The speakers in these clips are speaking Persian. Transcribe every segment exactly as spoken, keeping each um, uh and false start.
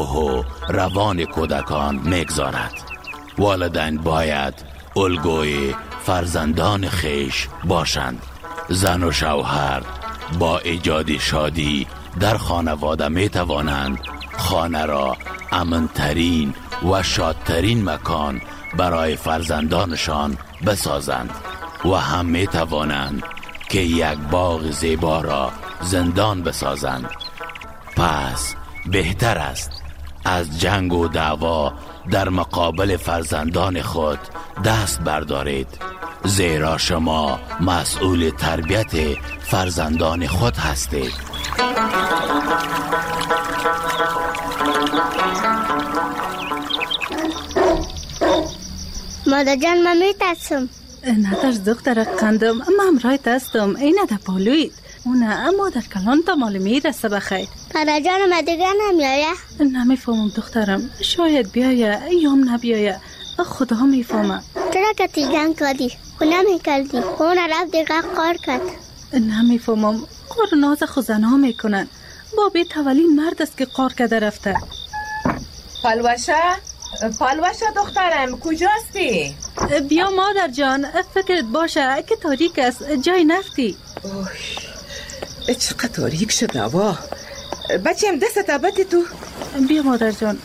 روح و روان کودکان میگذارد. والدین باید الگوی فرزندان خیش باشند. زن و شوهر با ایجاد شادی در خانواده می توانند خانه را امن‌ترین و شادترین مکان برای فرزندانشان بسازند و هم می توانند که یک باغ زیبا را زندان بسازند. پس بهتر است از جنگ و دعوا در مقابل فرزندان خود دست بردارید، زیرا شما مسئول تربیت فرزندان خود هستید. مادر جان من میترسم. نترس دختر قندم، من همراهت هستم. اینه ده پالوید اونه مادر کلان تا مال میرسه بخیر. مادر جان من دیگه نمیایه؟ نمیفهمم دخترم، شاید بیایه یام نبیایه، خدا میفهمه. چرا که تیگن کردی؟ خو نمیکردی اون رفت دیگه قار کرد. نمیفهمم، قار ناز خوزنها میکنن. بابی تولین مرد است که قار کرده رفته. پالوشه پالوشه دخترم کجاستی؟ بیا مادر جان، فکرت باشه که تاریک است، جای نفتی. اوه چقدر تاریک شد هوا. بچه‌م دست تابتی تو. بیا مادر جان،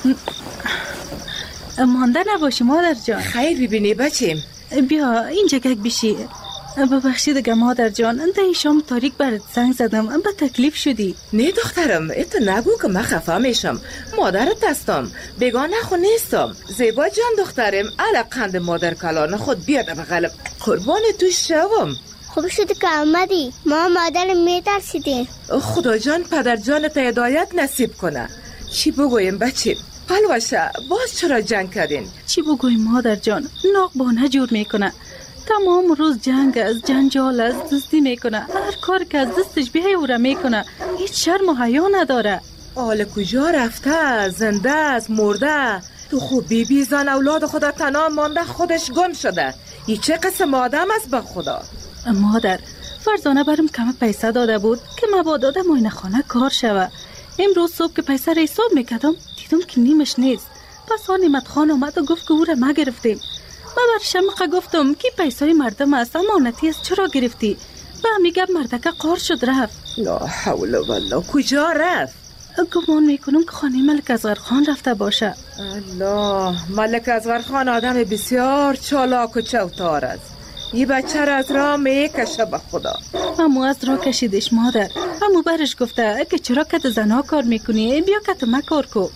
مانده نباشی مادر جان. خیر ببینی بچه‌م. بیا اینجا گک بشی. ببخشید دیگه مادر جان، ده شام تاریک برات زنگ زدم، به تکلیف شدی. نه دخترم، اتو نگو که من خفه میشم. مادرت هستم، بیگانه خو نیستم. زیبا جان دخترم، علا قند مادر کلان خود بیاد بغلم، قربان تو شوم. خوب شد که آمدی، ما مادر میترسیدیم. خدا جان پدر جانت هدایت نصیب کنه. چی بگویم بچه؟ پالوشه باز چرا جنگ کردین؟ چی بگویم مادر جان، ناق بانه جور میکنه. تمام روز جنگ از جنجال از دزدی میکنه، هر کار که از دستش بیای او را میکنه، هیچ شرم و حیا نداره. حالا کجا رفته؟ زنده است مرده؟ تو خوب بی بی زن اولاد خدا تنها مانده، خودش گم شده. این چه قسم آدم است به خدا؟ مادر فرزانه برم کم پیسه داده بود که مبادا در معاینه خانه کار شوه. امروز صبح که پیسه را حساب میکردم دیدم که نیمش نیست. پس آن نعمت خان اومد و گفت که او را ما گرفتیم. من بر شمقه گفتم که پیسای مردم است، امانتی است، چرا گرفتی؟ به همی گفت مردکه قار شد رفت. لا حول والله. کجا رفت؟ گمان میکنم که خانه ملک اصغر خان رفته باشه. الله، ملک اصغر خان آدم بسیار چالاک و چوتار است. این بچه را از راه میکشه به خدا. امو از راه کشیدش مادر. امو برش گفته که چرا کت زنها کار میکنی، بیا کت ما کار کو.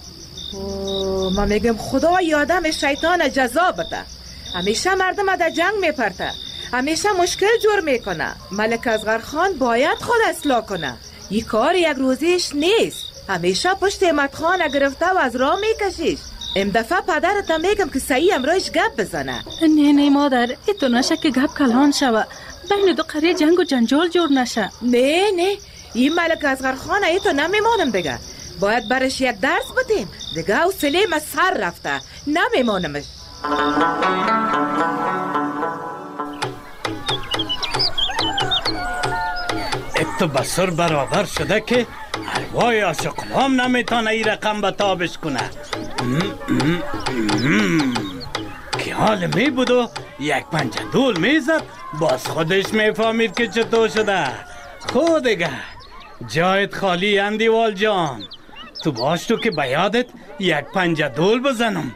من میگم خدا یادم شیطان جزا بده. همیشه مردم در جنگ میپرته، همیشه مشکل جور میکنه. ملک اصغر خان باید خود اصلاح کنه. این کار یک روزیش نیست. همیشه پشت امت خان گرفته و از راه میکشیش. ام دفعه پدرت میگم که صحیح امرایش گپ بزنه. نه نه مادر، ایتو نشه که گپ کلان شوه، بین دو قریه جنگ و جنجال جور نشه. نه نه، این ملک اصغر خان ایتو نمیمانم دیگه. باید برش یک درس بدیم دیگه. او سلیم از سر رفته، نمیمانمش. اتو بسر برابر شده که حلوای عاشقلام نمیتونه ای رقم به تابش کنه. که حال می بود و یک پنجه دول میزد، باز خودش میفهمید که چطور شده. خود دیگه جایت خالی اندیوال جان، تو باش تو که به یادت یک پنجه دول بزنم.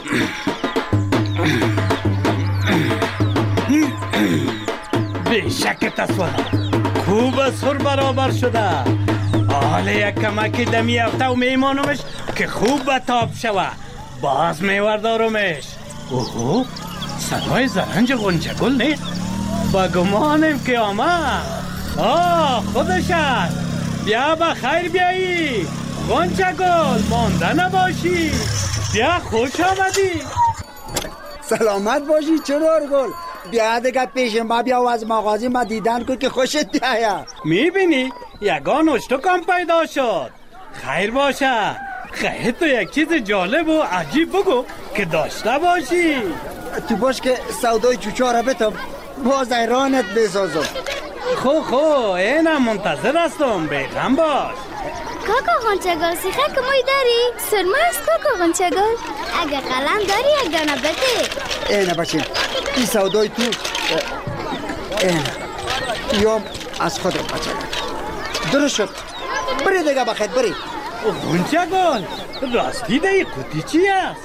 بیشک تصویر خوب سر برابر شده. حالا یک کمکی دمی افته و میمانمش که خوب به تاب شوه، باز میوردارمش. اوهو، صدای زرنج غنچه گل نیست؟ با گمانم که آمد. آه خودش است. بیا به خیر بیایی غنچه گل، مانده نباشی. بیا خوش آمدی. سلامت باشی چرار گل. بیا دیگه پیش ما بیا و از مغازه ما دیدن کن که خوشت بیاید. میبینی یگان اشتکم پیدا شد. خیر باشه. خیر تو یک چیز جالب و عجیب بگو که داشته باشی. تو باش که سودای چوچا را بتم باز ایرانت بسازم. خو خو اینم منتظر هستم، بیغم باش. کاکا غنچگل سیخه کموی داری؟ سرما است کاکا غنچگل. اگه قلم داری یک دانه بده. اینه بچین این سودای تو اینه یوم از خودم بچه درست شد. بری دیگه بخیر بری. غنچگل راستی ده قوطی چی است؟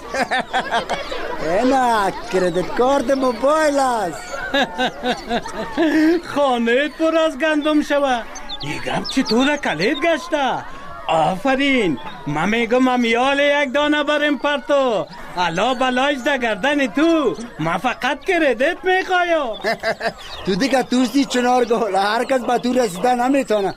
اینه کردیت کارت موبایل است. خانه پر از گندم شوه. این گپ چطور کلید گشته؟ آفرین. من میگم امیال یک دانه بریم پرتو. الا بلایش ده گردن تو. من فقط کردیت میخوایم. تو دیگه توستی چنار گل هر کس با تو رسیده نمیتونه.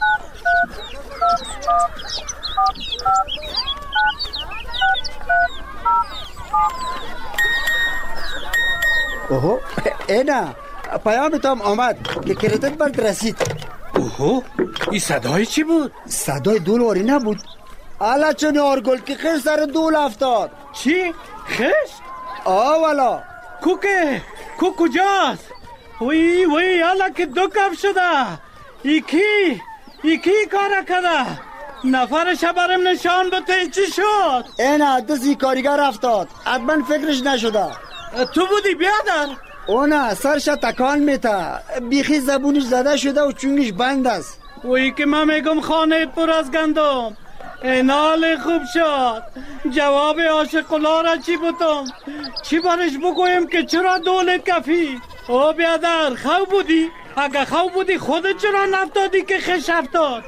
اوهو اینا پیامتام آمد که کردیت برد رسید. اوهو این صدای چی بود؟ صدای دولاری نبود. الا چه نارگل که خیلی سر دول افتاد. چی؟ خشت؟ آه والا کو که؟ کو کجاست؟ وی وی الا که دو کف شده. ایکی ایکی کاره کده. نفرش برم نشان بده چی شد؟ اینا دستی کاریگر افتاد. حتما فکرش نشده. تو بودی بیادر؟ اونا سرش تکان میته. بیخی زبونش زده شده و چونگش بند است. وی که من میگم خانه پر از گندم. اینال خوب شد. جواب عاشقولا را چی بودم؟ چی برش بگویم که چرا دولت کفی؟ او بیادر خو بودی؟ اگه خو بودی خودت چرا نفتادی که خش افتاد؟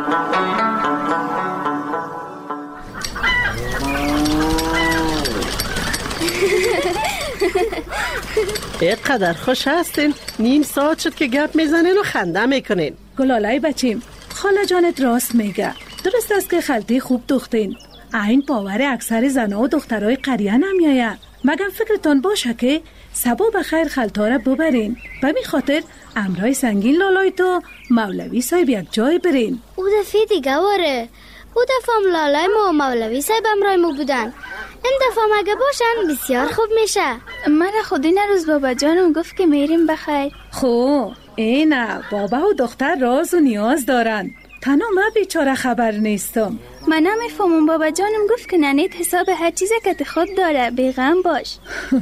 اینقدر خوش هستین نیم ساعت شد که گپ میزنین و خنده میکنین. گلالای بچیم خاله جانت راست میگه. درست است که خلطه خوب دوختین. این باور اکثر زنها و دخترای قریه نمیایه. مگم فکرتان باشه که سبا بخیر خلطه را ببرین. به می خاطر امرای سنگین لالای تو مولوی صاحب یک جای برین. او دفعه دیگه واره. او دفعه هم لالای ما و مولوی صاحب امرای ما بودن. این دفعه مگه باشن بسیار خوب میشه. من خود این روز بابا جانم گفت که میریم بخیر. خو اینه بابا و دختر راز و نیاز دارن. تنها من بیچاره خبر نیستم. من نمیفهمم. بابا جانم گفت که ننیت حساب هر چیزی که خود داره بیغم باش.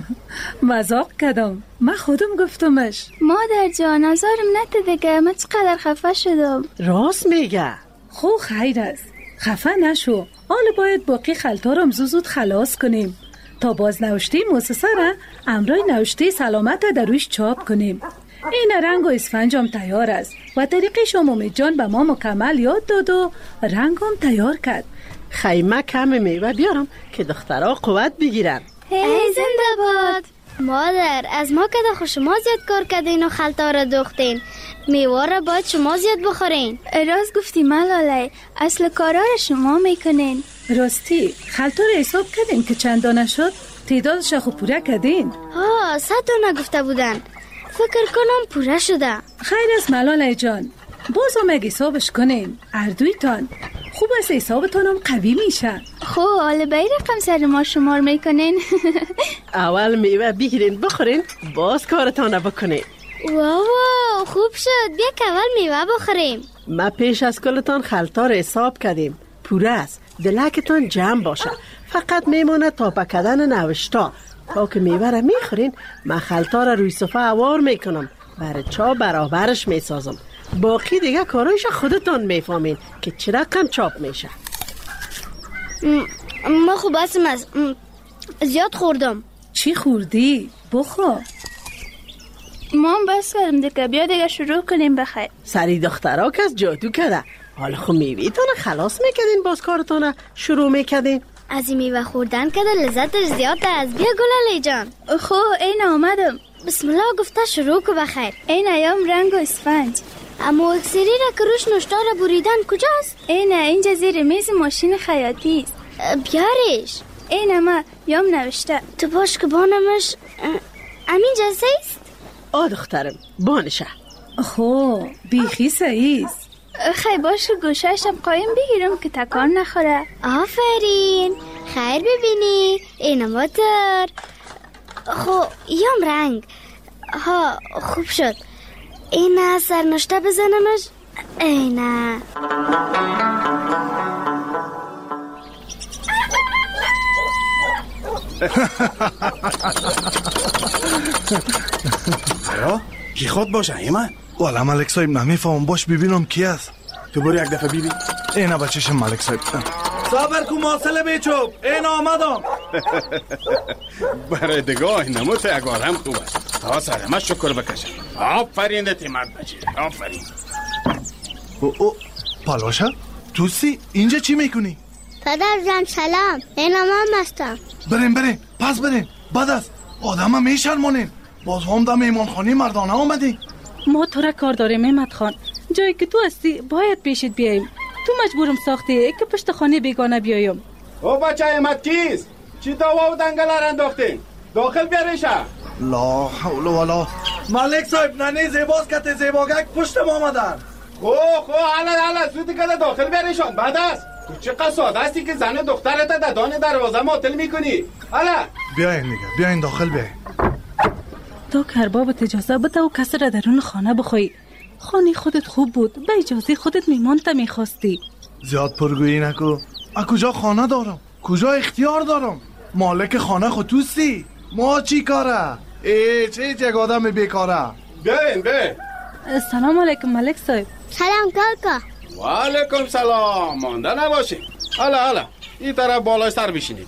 مذاق کردم. من خودم گفتمش. مادر جان ازارم نته دیگه. من چقدر خفه شدم. راست میگه. خو خیر است. خفه نشو. حالا باید باقی خلطه را زود خلاص کنیم تا باز نوشته مؤسسه را امرای نوشته سلامت را در رویش چاپ کنیم. این رنگ و اسفنج هم تیار است و طریقه شما جان به ما مکمل یاد داد و رنگ هم تیار کرد. خیمه کم میوه بیارم که دخترها قوت بگیرن. ای زنده باد. مادر از ما که در شما زیاد کار کردین و خلطه را دوختین. میوه را باید شما زیاد بخورین. راست گفتی ملاله. اصل کارا را شما میکنین. راستی خلطه را حساب کردین که چند دانه شد؟ تعدادش خوب پوره کردین؟ ها صد دانه گفته بودن. فکر کنم پوره شده. خیر است ملاله جان. باز هم اگه حسابش کنین اردویتان خوب است حسابتان هم قوی میشه. خو حالا بای رقم سر ما شمار میکنین. اول میوه بگیرین بخورین باز کارتان را بکنین. واو خوب شد. بیا که اول میوه بخوریم. ما پیش از کلتان خلطه را حساب کردیم. پوره است. دلکتان جمع باشه. فقط میمونه تا پکدن نوشتا. تا که میوه را میخورین من خلطه را روی صفحه اوار میکنم. برای چا برابرش میسازم. باقی دیگه کارایش خودتان میفهمین که چه رقم چاپ میشه. ما خوب هستم از زیاد خوردم. چی خوردی؟ بخور. ما هم بس کردم دیگه. بیا دیگه شروع کنیم بخیر. سری دخترها که از جادو کرده. حالا خب میویتان خلاص میکردین باز کارتان شروع میکردین. از این میوه خوردن که لذتش زیاده از. بیا گلاله جان. خو این آمدم. بسم الله گفته شروع که بخیر. این ایام رنگ و اسفنج. اما اکسری را که روش نوشته را بریدن کجاست؟ این اینجا زیر میز ماشین خیاطی است. بیارش. این ما یام نوشته. تو باش که بانمش امین جلسه است؟ آ دخترم بانشه. خو بیخی سعی است. خیلی باش که گوشهشم قایم بگیرم که تکان نخوره. آفرین. خیر ببینی. این موتر. خو یام رنگ. ها خوب شد. این سرنوشته بزنمش. اینه آیا؟ کی خود باشه ایمان؟ والا ملک صاحب نمیفهمم، باش ببینم کی است. تو برو یک دفعه ببین. اینا بچه‌شم ملک صاحب. صبر کو ماسله بیچوب، این آمدم. برای دگاه نموت یک آدم خوب است. تا سرمه شکر بکشم. آفرین تیمت بچه، آفرین. او او پالوشا توسی اینجا چی میکنی؟ پدر جان سلام، این امام هستم. بریم بریم پس بریم. بعد از آدم ها میشرمونین. باز هم در میمانخانی مردانه آمدی. ما تو را کار داریم احمد خان. جایی که تو هستی باید پیشت بیاییم. تو مجبورم ساختی که پشت خانه بیگانه بیایم. او بچه احمد کیست؟ چی دوا و دنگل را انداختین؟ داخل بیاریشه. لا حول ولا. ملک صاحب ننه زیباز کت زیباگک پشتم آمدن. خو خو حالا حالا زودی که داخل بیاریشان. بعد است تو چقدر ساده هستی که زن دخترت در دان دروازه معطل میکنی. حالا بیاین دیگه، بیاین داخل بیاین. تو که اربابت اجازه بده و کسی را درون خانه بخوایی. خانه خودت خوب بود، به اجازه خودت میمانت میخواستی. زیاد پرگویی نکو. از کجا خانه دارم؟ کجا اختیار دارم؟ مالک خانه خود توستی. ما چی کاره؟ ایچ ایچ یک آدم بیکاره. بیاین بیاین. سلام علیکم ملک صاحب. سلام کاکا. و علیکم سلام. مانده نباشین. حالا حالا این طرف بالا سر بشینید.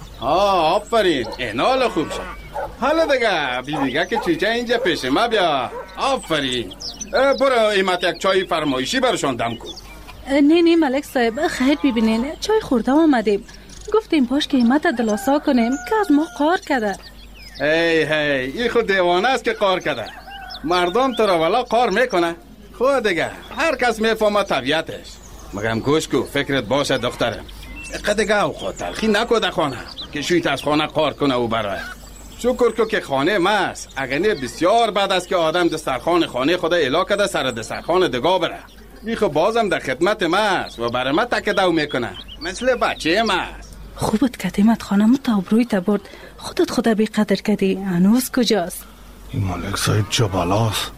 آه آفرین، اینال خوب شد. حالا دیگه بی دیگه که چیچه اینجا پیش ما بیا. آفرین. برو ایمت یک چای فرمایشی برشان دم کن. نه نه ملک صاحب خیر ببینین، چای خورده آمدیم. گفتیم باش که ایمت دلاسا کنیم که از ما قار کرده. هی هی این خود دیوانه است که قار کرده. مردم تو را والا قار میکنه. خود دیگه هر کس میفهمه طبیعتش. مگم گوش کو فکرت باشه دخترم. اقا دیگه او خود تلخی نکو در خانه که شویت از خانه قار کنه او برای. شکر کو که خانه ماست. اگه نه بسیار بعد است که آدم دسترخوان خانه خدا الا کده سر دسترخوان دگاه بره. این خب بازم در خدمت ماست و برای ما تکدو میکنه مثل بچه ماست. خوبت کدیمت خانم تا ابروی تبرد. خودت خدا بی قدر کدی. هنوز کجاست؟ این ملک صاحب چه بلاست.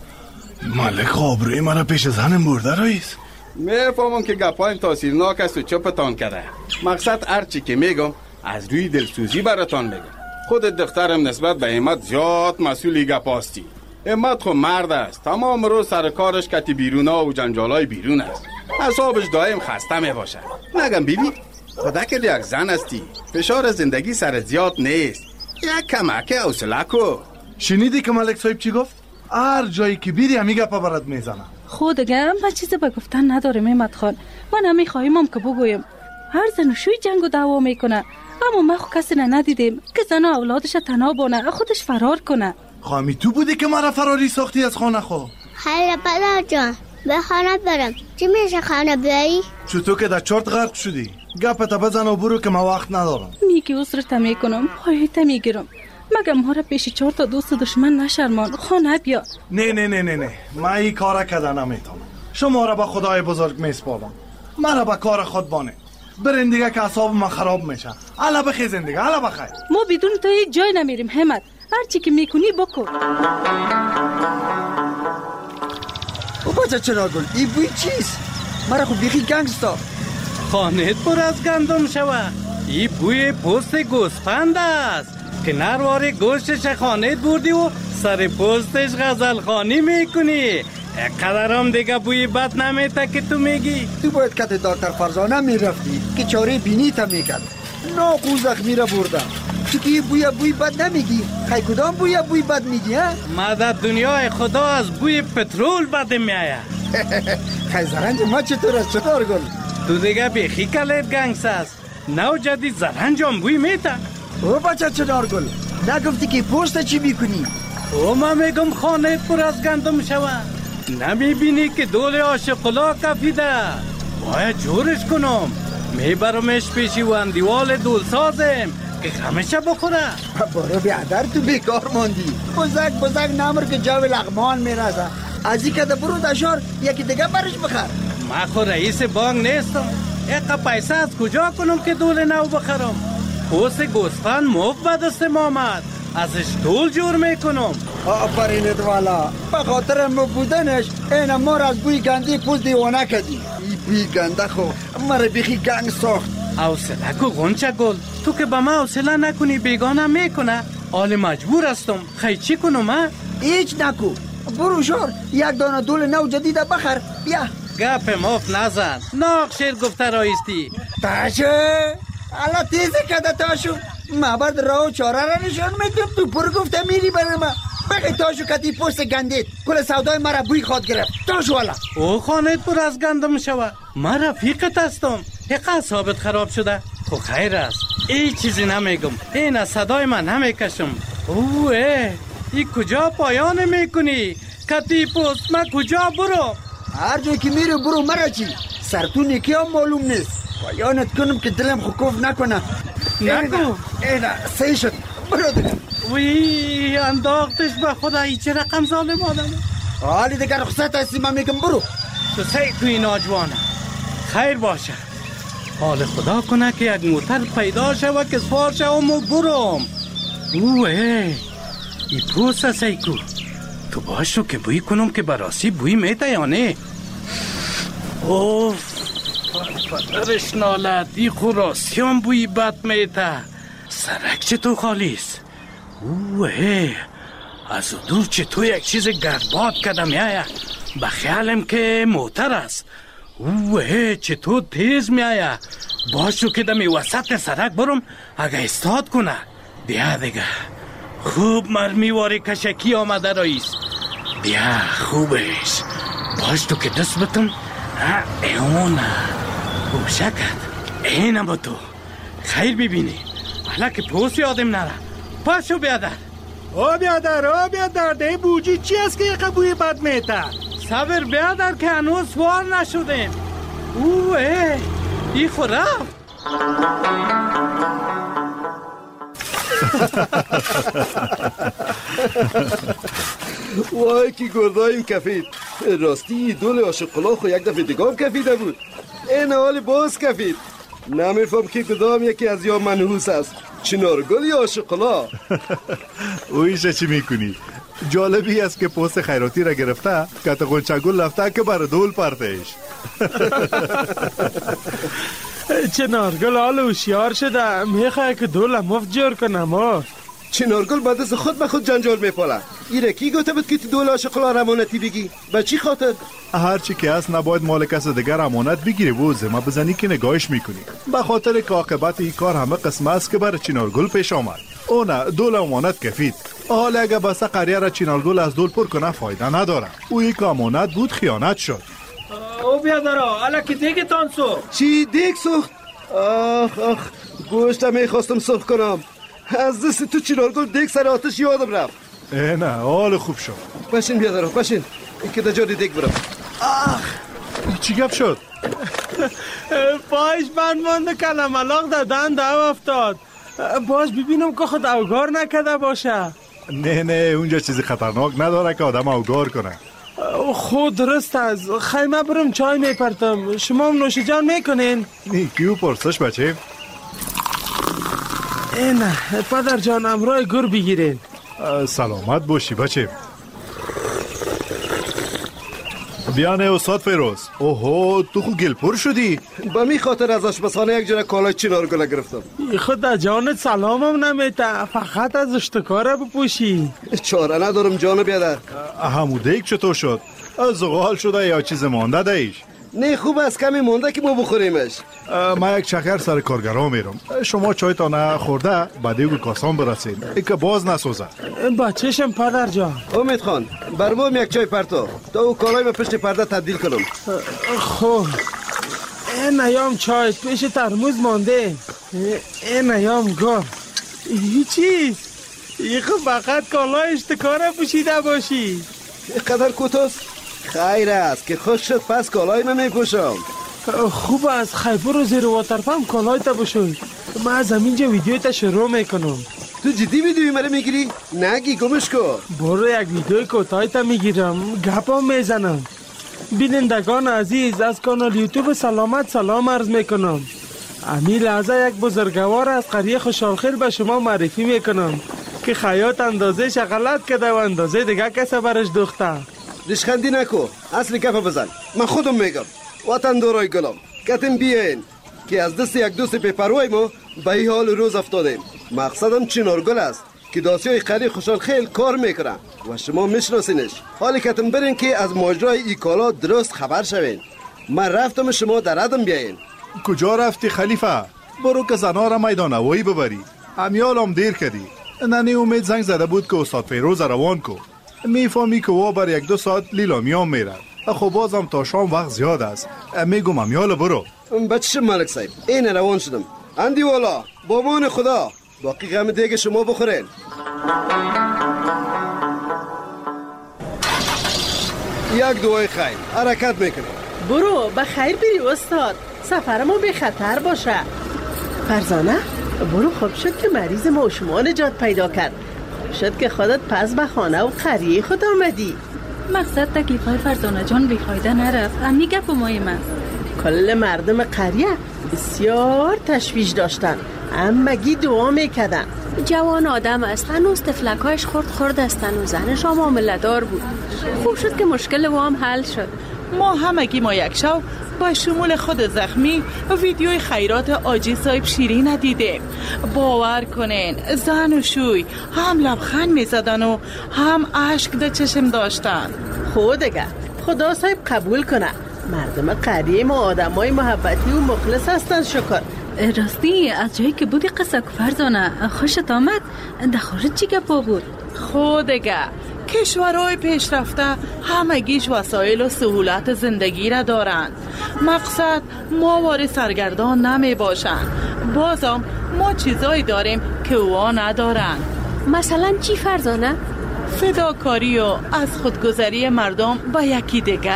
ملک آبروی مرا پیش زنم برده رئیس. میفهمم که گپایم تاثیرناک است و چپتان کرده. مقصد هرچی که میگم از روی دلسوزی براتان میگم. خود دخترم نسبت به احمد زیاد مسئولی گپاستی. احمد خو مرد است. تمام روز سر کارش کتی بیرونا و جنجالای بیرون است. اعصابش دائم خسته می باشه. نگم بیبی خدا که یک زن استی. فشار زندگی سر زیاد نیست. یک کمک حوصله کو. شنیدی که ملک صاحب چی گفت؟ هر جایی که بیری همی گپا برات میزنه. خود دیگه من چیزی به گفتن ندارم احمد خان. من همی خواهیم که بگویم هر زن و شوی جنگ و دعوا میکنه. اما ما خو کسی ندیدیم که زن و اولادش تنها بانه خودش فرار کنه. خوامی تو بودی که مرا فراری ساختی از خانه خو؟ حالا پدر جان به خانه برم. چی میشه خانه بیایی؟ چطور که در چرت غرق شدی؟ گپتا بزن و برو که ما وقت ندارم. میگی عذرت میکنم، پایت میگیرم. مگه ما را پیش چهار تا دوست دشمن نشرمان. خانه بیا. نه نه نه نه نه من این کارا کده نمیتونم. شما را با خدای بزرگ میسپارم. مرا با کار خود بانه. برین دیگه که اعصاب من خراب میشه. الا بخیزین دیگه، الا بخیر. ما بدون تو هیچ جای نمیریم همت. هر چی که میکنی بکن. او بچه چنارگل این بوی چیست؟ مرا خود بیخی گنگستا. خانت پر از گندم شوه. این بوی پوست گوسفند است که نروار گوشتش خانت بردی و سر پوستش غزل خانی میکنی. قدرم دیگه بوی بد نمیته که تو میگی. تو باید کت دکتر فرزانه میرفتی که چاره بینی تا میکرد. ناقو زخمی را بردم. تو که بوی بوی بد نمیگی. خی کدام بوی بوی بد میگی ها؟ ما در دنیای خدا از بوی پترول بد میایه. خی زرنج ما چطور است چطور گل؟ تو دیگه بیخی کلت گنگس است. نو جدید زرنجام بوی میته. او بچه چنار گل نگفتی که پوست چی میکنی؟ او ما میگم خانه پر از گندم شوه. نمیبینی که دول آشقلا کفیده. باید جورش کنم. میبرمش پیشی و اندیوال دول سازم که خمشه بخوره. برو بیادر تو بیکار ماندی. بزرگ بزرگ نمر که جو لغمان میرزه. از این که برو دشار یکی دیگه برش بخر. ما خو رئیس بانک نیستم. اقا پیسه از کجا کنم که دول نو بخرم؟ پوست گوسفند مفت به دست آمد. ازش دول جور میکنم. آفرینت والا به خاطر ما بودنش این ما را از بوی گندی پوست دیوانه کردی. ای بوی گنده خو مرا بیخی گنگ ساخت. حوصله کو غنچه گل، تو که به من حوصله نکنی بیگانه میکنه. حال مجبور هستم. خیلی چی کنم ها؟ هیچ نکو، برو شور یک دانه دول نو جدید بخر. بیا گپ مفت نزن. ناق شیر گفته رایستی. تاشو حالا تیزه کده تاشو، ما بعد راه و چاره را نشان میدم، تو پر گفته میری برای ما. بگی تاشو کتی پشت گندید کل سودای مرا بوی خواد گرفت. تاشو والا او خانه پر از گندم شوه. من رفیقت هستم. حق اعصابت خراب شده. خب خیر است، ای چیزی نمیگم. این از صدای من نمیکشم. اوه ای کجا پایان میکنی؟ کتی پست من کجا برو؟ هر جایی که میری برو، مرا چی؟ سرتون یکی هم معلوم نیست. پایانت کنم که دلم خوکوف نکنه. نکو اینا سهی شد، برو دیگه. وی انداختش به خدا. ای چه رقم ظالم آدمه. حالی دیگر رخصت هستی، من میگم برو. تو سی توی ناجوانه. خیر باشه، حال خدا کنه که یک موتر پیدا شوه که سوار شوم و برم. اوه ای پوست سیکو، تو باشو که بوی کنم که براسی بوی میته یا نه. اوف پدرش نالد، ای خوراسی هم بوی بد میته. سرک چطور خالیست؟ اوه از دور چطور یک چیز گردباد کدم میایه. بخیالم که موتر است. اوه چطور تیز میایه. باشو که دمی وسط سرک برم اگه استاد کنه. بیا دیگه، خوب مرمیواری کشکی آمده رئیس. بیا خوبش. باش تو که دست بتم. ایونه بوشکت اینم با تو. خیر ببینی حالا که پوسی آدم نره. پاشو بیادر. او بیادر او بیادر ده بوجی چی است که یک بوی بد میته؟ صبر بیادر که هنوز سوار نشدیم. اوه ای خورا. وای که گردایم کفید. راستی دول عاشق‌الله خو یک دفعه دیگه هم کفیده بود. این حال باز کفید. نمیفهم که کدام یکی از یا منحوس است، چنارگل یا عاشق‌الله. اویشه چی میکنی؟ جالبی است که پست خیراتی را گرفته که تا غنچه‌گل رفته که بر دول پرتش. چنارگل حال هوشیار شده، میخواه که دول مفت جور کنم. ها چنارگل بعد از خود به خود جنجال میپاله. ایره کی گفته بود که تو دول عاشق‌الله امانتی بگی؟ به چی خاطر؟ هر چی که هست نباید مال کس دیگر امانت بگیری و زما بزنی که نگاهش میکنی. به خاطر که عاقبت این کار همه قسم است که بر چنارگل پیش آمد. او نه دول امانت کفید. حالا اگه بس قریه را چنارگل از دول پر کنه فایده نداره. او یک امانت بود خیانت شد. او بیادرها حالا که دیگه تان سو چی دیگ سوخت؟ آخ آخ گوشت میخواستم سرخ کنم، از دست تو چنارگل دیگ سر آتش یادم رفت. نه حال خوب شد. بشین بیادرها بشین که در جاری دیگ برم. آخ چی گپ شد؟ پایش بند مانده کلم علاق دادن دو افتاد. باش ببینم که خود اوگار نکده باشه. نه نه اونجا چیزی خطرناک نداره که آدم اوگار کنه. خود درست است. خیمه برم چای میپرتم، شما هم نوش جان میکنین؟ نه کیو پرسش بچه؟ نه پدر جان امرای گر بگیرین. سلامت باشی بچه. بیانه استاد فیروز. اوهو تو خود گلپور شدی؟ با می خاطر از آشپزخانه یک جوره کالای چنارگل گرفتم. خود در جانت سلامم نمیته، فقط از اشتکاره بپوشی. چاره ندارم جانو بیادر. همودیک چطور شد؟ زغال شده یا چیز مانده دیش؟ نه خوب است کمی مونده که ما بخوریمش. ما یک چکر سر کارگرها میرم. شما چایتان خورده بعد یک کاسان برسید ای که باز نسوزه. بچهشم پدر جان. امید خان برموم یک چای پرتو تا او کالای ما پشت پرده تبدیل کنم. خب این ایام چای پیش ترموز مانده. این ایام گار هیچی. ای خب فقط کالای اشتکاره پوشیده باشی. قدر کوتاست؟ خیر است که خوش شد پس کالای من میپوشم. خوب است خیبر رو زیر واترپمپ کالای تا بشوی. من از همینجا ویدیوی تا شروع میکنم. تو جدی ویدیوی مرا میگیری؟ نگی گمش کن. برو یک ویدیوی کوتاه تا میگیرم گپام میزنم. بینندگان عزیز از کانال یوتیوب سلامت سلام عرض میکنم. امی لحظه یک بزرگوار از قریه خوشحالخیر به شما معرفی میکنم که خیاط اندازه شغلت کده و اندازه دیگه کسا برش دوخته. ریشخندی نکو، اصلی گپ بزن. من خودم میگم وطن دورای گلم کتم بیاین. که از دست یک دوست بی‌پروای ما به این حال روز افتادیم. مقصدم چنارگل است که داسیای قری خوشحال خیل کار میکنه و شما میشناسینش. حالی که تن برین که از ماجرای ای کالا درست خبر شوین. من رفتم شما در عدم بیاین. کجا رفتی خلیفه؟ برو که زنا را میدان هوایی ببری. امیالم دیر کردی. ننی امید زنگ زده بود که استاد فیروز روان کو. میفهمی که او بر یک دو ساعت لیلامیان میره. خب بازم تا شام وقت زیاد است. میگم امیال برو. بچه ملک صاحب این روان شدم. اندی والا با مان خدا باقی غم دیگه شما بخورین. یک دعای خیر حرکت میکنم. برو به خیر بری استاد. سفر ما به خطر باشه. فرزانه برو. خوب شد که مریض ما و شما نجات پیدا کرد. خوب شد که خودت پس به خانه و قریه خود آمدی. مقصد تکلیف های فرزانه جان بیفایده نرفت. امی گپ و مایم است. کل مردم قریه بسیار تشویش داشتن، امگی دعا میکدن. جوان آدم است، هنوز تفلکایش خورد خورد استن و زنش هم معامله دار بود. خوب شد که مشکل او هم حل شد. ما همگی ما یک شو با شمول خود زخمی ویدیوی خیرات آجی صاحب شیرین ندیدیم. باور کنین زن و شوی هم لبخند میزدن و هم عشق در چشم داشتن. خودگه خدا صاحب قبول کنه. مردم قریه ما آدمای محبتی و مخلص هستن. شکر. راستی از جایی که بودی قصه فرزانه خوشت آمد؟ در خارج چی گپا بود؟ خودگه کشورهای پیشرفته همگیش وسایل و سهولت زندگی را دارند. مقصد ما وار سرگردان نمی باشند. بازم ما چیزایی داریم که اوها ندارند. مثلا چی فرزانه؟ فداکاری و از خودگذری مردم با یکی دیگه.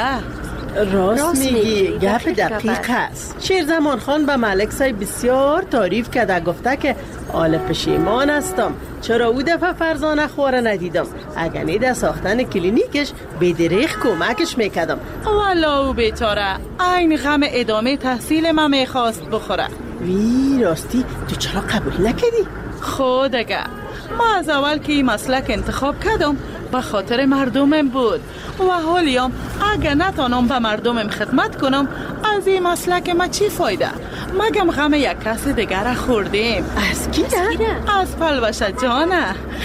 راست, راست میگی. گپ دقیق است. شیرزمان خان به ملک صاحب بسیار تعریف کرده، گفته که آل پشیمان هستم چرا او دفعه فرزانه خواره ندیدم. اگر نی در ساختن کلینیکش به دریغ کمکش میکردم. والا او بیچاره این غم ادامه تحصیل من میخواست بخوره. وی راستی تو چرا قبول نکردی؟ خودگه ما از اول که این مسلک انتخاب کردم به خاطر مردمم بود و حالیم اگه نتانم به مردمم خدمت کنم از این مسلک ما چی فایده؟ مگم غم یک کس دیگر خوردیم. از کی نه؟ از پلوشه جانه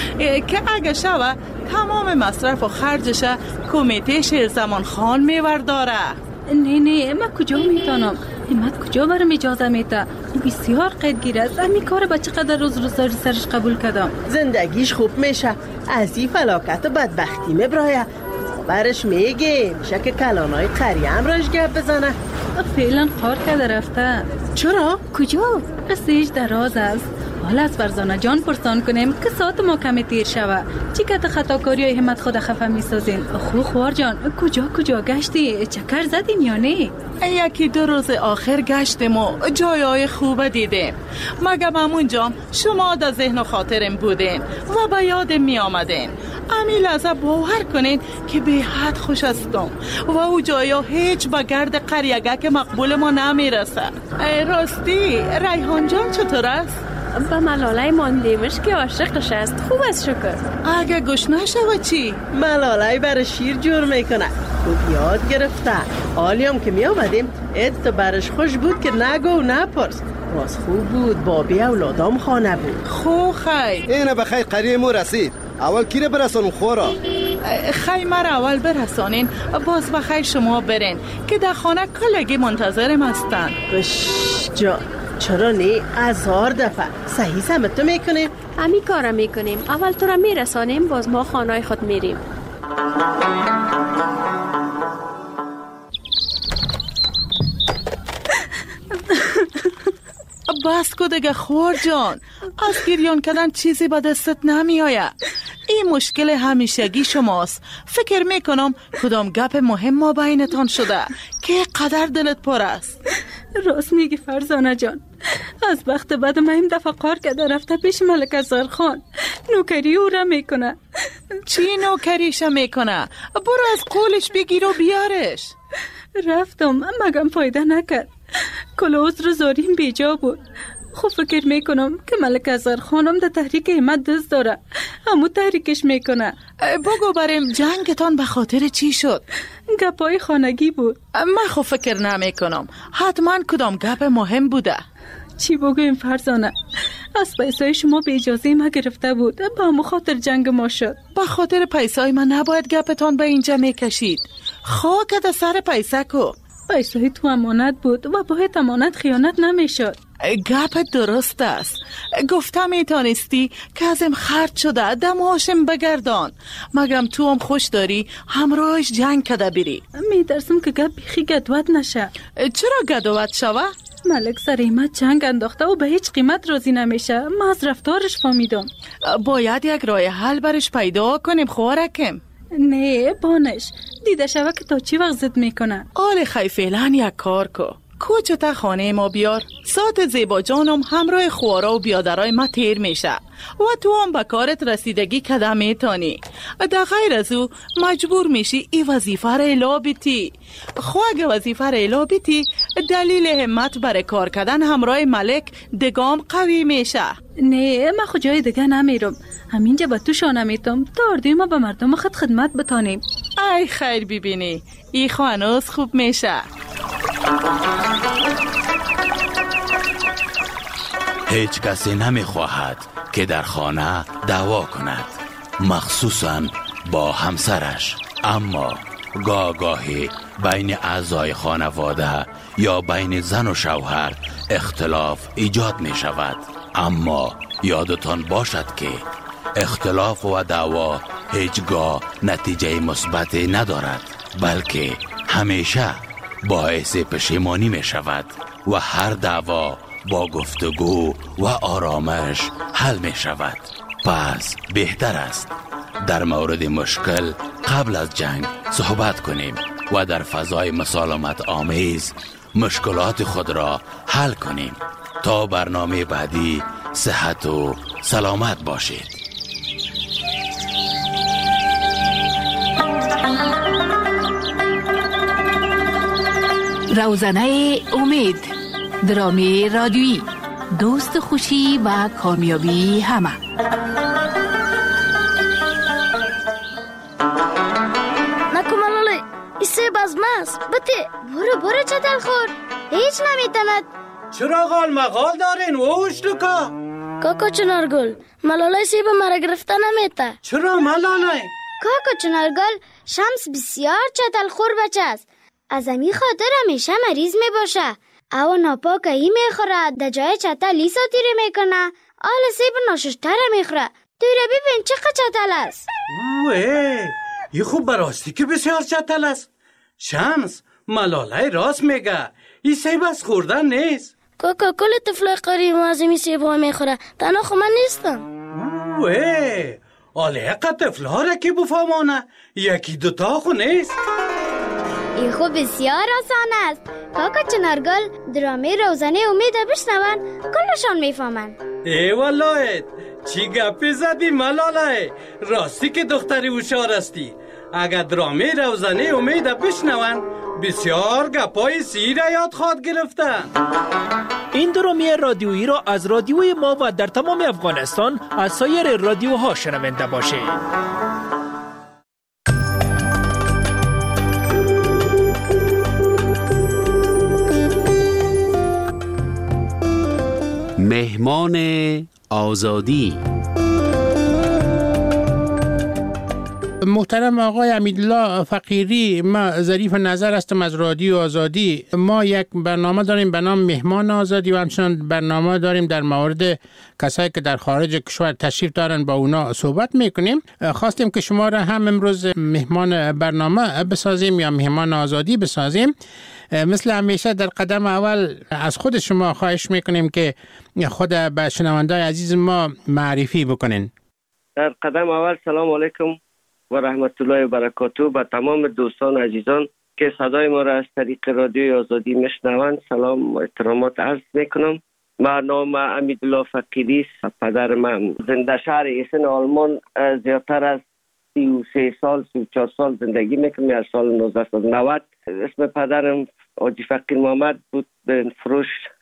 که اگه شوه تمام مصرف و خرجش کمیته شیرزمان خان میورداره. نه نه من کجا میتونم؟ همت کجا برم اجازه میده؟ بسیار قیدگیر است. امی کار با چقدر روز روزاری سرش قبول کردم. زندگیش خوب میشه. از این فلاکت و بدبختی مبرایه برش میگه میشه که کلانای قریه هم راش گپ بزنه. فعلا کار کرده رفته. چرا؟ کجا؟ قصهش دراز است. حالا از فرزانه جان پرسان کنیم که ساعت ما کمی تیر شوه. چی که خطاکاری های همت خود خفه میسازین؟ خو خوار جان کجا کجا گشتی؟ چکر زدین یا نه؟ یکی دو روز آخر گشتیم و جایای خوب دیدیم. مگم همونجا شما در ذهن و خاطرم بودین و به یادم می آمدین. امی لحظه باور کنین که به حد خوش هستم و او جایا هیچ به گرد قریگه که مقبول ما نمی رسه. راستی ریحان جان چطور است؟ به ملاله ماندیمش که عاشقش است. خوب است شکر. اگه گوش نشوه چی؟ ملاله برای شیر جور میکنه. خوب یاد گرفته. حالیم که می آمدیم ات برش خوش بود که نگو و نپرس. باز خوب بود. بابی اولادام خانه بود. خو خی اینه بخیر قریه مو رسید. اول کی رو برسانم خورا؟ خی مر اول برسانین باز بخیر شما برین که در خانه کلگی منتظرم هستن. بش جان چرا نه؟ هزار دفعه صحیح سمت تو میکنیم. همی کارم میکنیم. اول تو را میرسانیم باز ما خانه خود میریم. بس کو دیگه خور جان. از گریان کردن چیزی به دستت نمی آید. این مشکل همیشگی شماست. فکر میکنم کدام گپ مهم ما بینتان شده که قدر دلت پر است. راست میگی فرزانه جان. از وقت بعد ما این دفعه کار کرده رفته پیش ملک ازار خان. نوکری او را میکنه. چی نوکریش میکنه؟ برو از قولش بگیر و بیارش. رفتم مگم فایده نکرد. کل عذر زاریم بیجا بود. خب فکر میکنم که ملک اصغر خانم در تحریک همت دست داره، همو تحریکش میکنه. بگو بریم جنگتان به خاطر چی شد؟ گپای خانگی بود. من خب فکر نمی کنم، حتما کدام گپ مهم بوده. چی بگویم فرزانه، از پیسای شما به اجازه ما گرفته بود، به همو خاطر جنگ ما شد. به خاطر پیسای من نباید گپتان به اینجا میکشید. خاک در سر پیسه کو. پیسای تو امانت بود و باید امانت خیانت نمیشد. گپ درست است. گفتم میتانستی که ازم خرج شده دم هاشم بگردان، مگم تو هم خوش داری همراهش جنگ کده بری. میترسم که گپ بیخی گدوت نشه. چرا گدوت شوه؟ ملک سر ایمت جنگ انداخته و به هیچ قیمت راضی نمیشه. من از رفتارش فهمیدم. باید یک راه حل برش پیدا کنیم خوارکم. نه بانش دیده شوه که تا چی وقت زد میکنه. آل خی فعلا یک کار کو کوچه تا خانه ما بیار. ساعت زیبا جانم همراه خوارا و بیادرای ما تیر میشه و تو هم به کارت رسیدگی کده میتانی. در غیر از او مجبور میشی ای وظیفه را الا بیتی. خواهد وظیفه را الا بیتی دلیل همت برای کار کردن همراه ملک دگام قوی میشه. نه من خود جای دیگه نمیرم، همینجا با تو شانه میتم تا اردوی ما به مردم خود خدمت بتانیم. ای خیر ببینی ای خوانوز خوب میشه. هیچ کسی نمیخواهد که در خانه دعوا کند، مخصوصا با همسرش، اما گاه گاهی بین اعضای خانواده یا بین زن و شوهر اختلاف ایجاد می شود. اما یادتان باشد که اختلاف و دعوا هیچگاه نتیجه مثبتی ندارد، بلکه همیشه باعث پشیمانی می شود و هر دعوا با گفتگو و آرامش حل می شود. پس بهتر است در مورد مشکل قبل از جنگ صحبت کنیم و در فضای مسالمت آمیز مشکلات خود را حل کنیم. تا برنامه بعدی صحت و سلامت باشید. روزنه امید، درامی رادیویی، دوست خوشی و کامیابی همه. نکو ملاله ایسه بازماست بته برو برو چتل خور هیچ نمیتند. چرا غال مغال دارین ووش لکا؟ کاکا چنارگل ملاله سیب مرا گرفته نمیته. چرا ملاله؟ کاکا چنارگل شمس بسیار چتل خور بچه است، از امی خاطر همیشه مریض می باشه. او ناپاک ای می خوره، در جای چتل ای ساتیره می کنه، آل سیب ناششتره می خوره. دوره ببین چقدر چتل است. اوه ای خوب براستی که بسیار چتل است. شمس ملاله راست میگه، ای سیب از خوردن نیست. کاکا کل طفل قریب از این سیب ها می خوره، تنها خو من نیستم. اوه آله اقا طفل ها را که بفهمانه، یکی دوتا خو نیست. این خوب بسیار آسان است. کاکا چنارگل درامه روزانه امید بشنون کلشان میفهمن. ای والله چی گپی زدی ملاله، راستی که دختری هوشیار استی. اگر درامه روزانه امید بشنون بسیار گپای سیر یاد خواد گرفتن. این درامه رادیویی را از رادیوی ما و در تمام افغانستان از سایر رادیوها شنونده باشید. مهمان آزادی. محترم آقای امیدالله فقیری، ما ظریف نظر هستم از رادیو آزادی. ما یک برنامه داریم به نام مهمان آزادی و همچنان برنامه داریم در مورد کسایی که در خارج کشور تشریف دارن با اونا صحبت میکنیم. خواستیم که شما را هم امروز مهمان برنامه بسازیم یا مهمان آزادی بسازیم. مثل همیشه در قدم اول از خود شما خواهش میکنیم که خود به شنوندای عزیز ما معرفی بکنین. در قدم اول سلام علیکم و رحمت الله و برکاته به تمام دوستان عزیزان که صدای ما را از طریق رادیوی آزادی میشنوند سلام و احترامات عرض میکنم. من نام امیدالله فقیری است. پدر من زنده شهر ایسن آلمان زیادتر از سی و سه سال سی و چهار سال زندگی میکنم. از سال نوزده صد و نود اسم پدرم حاجی فقیر محمد بود. به فروش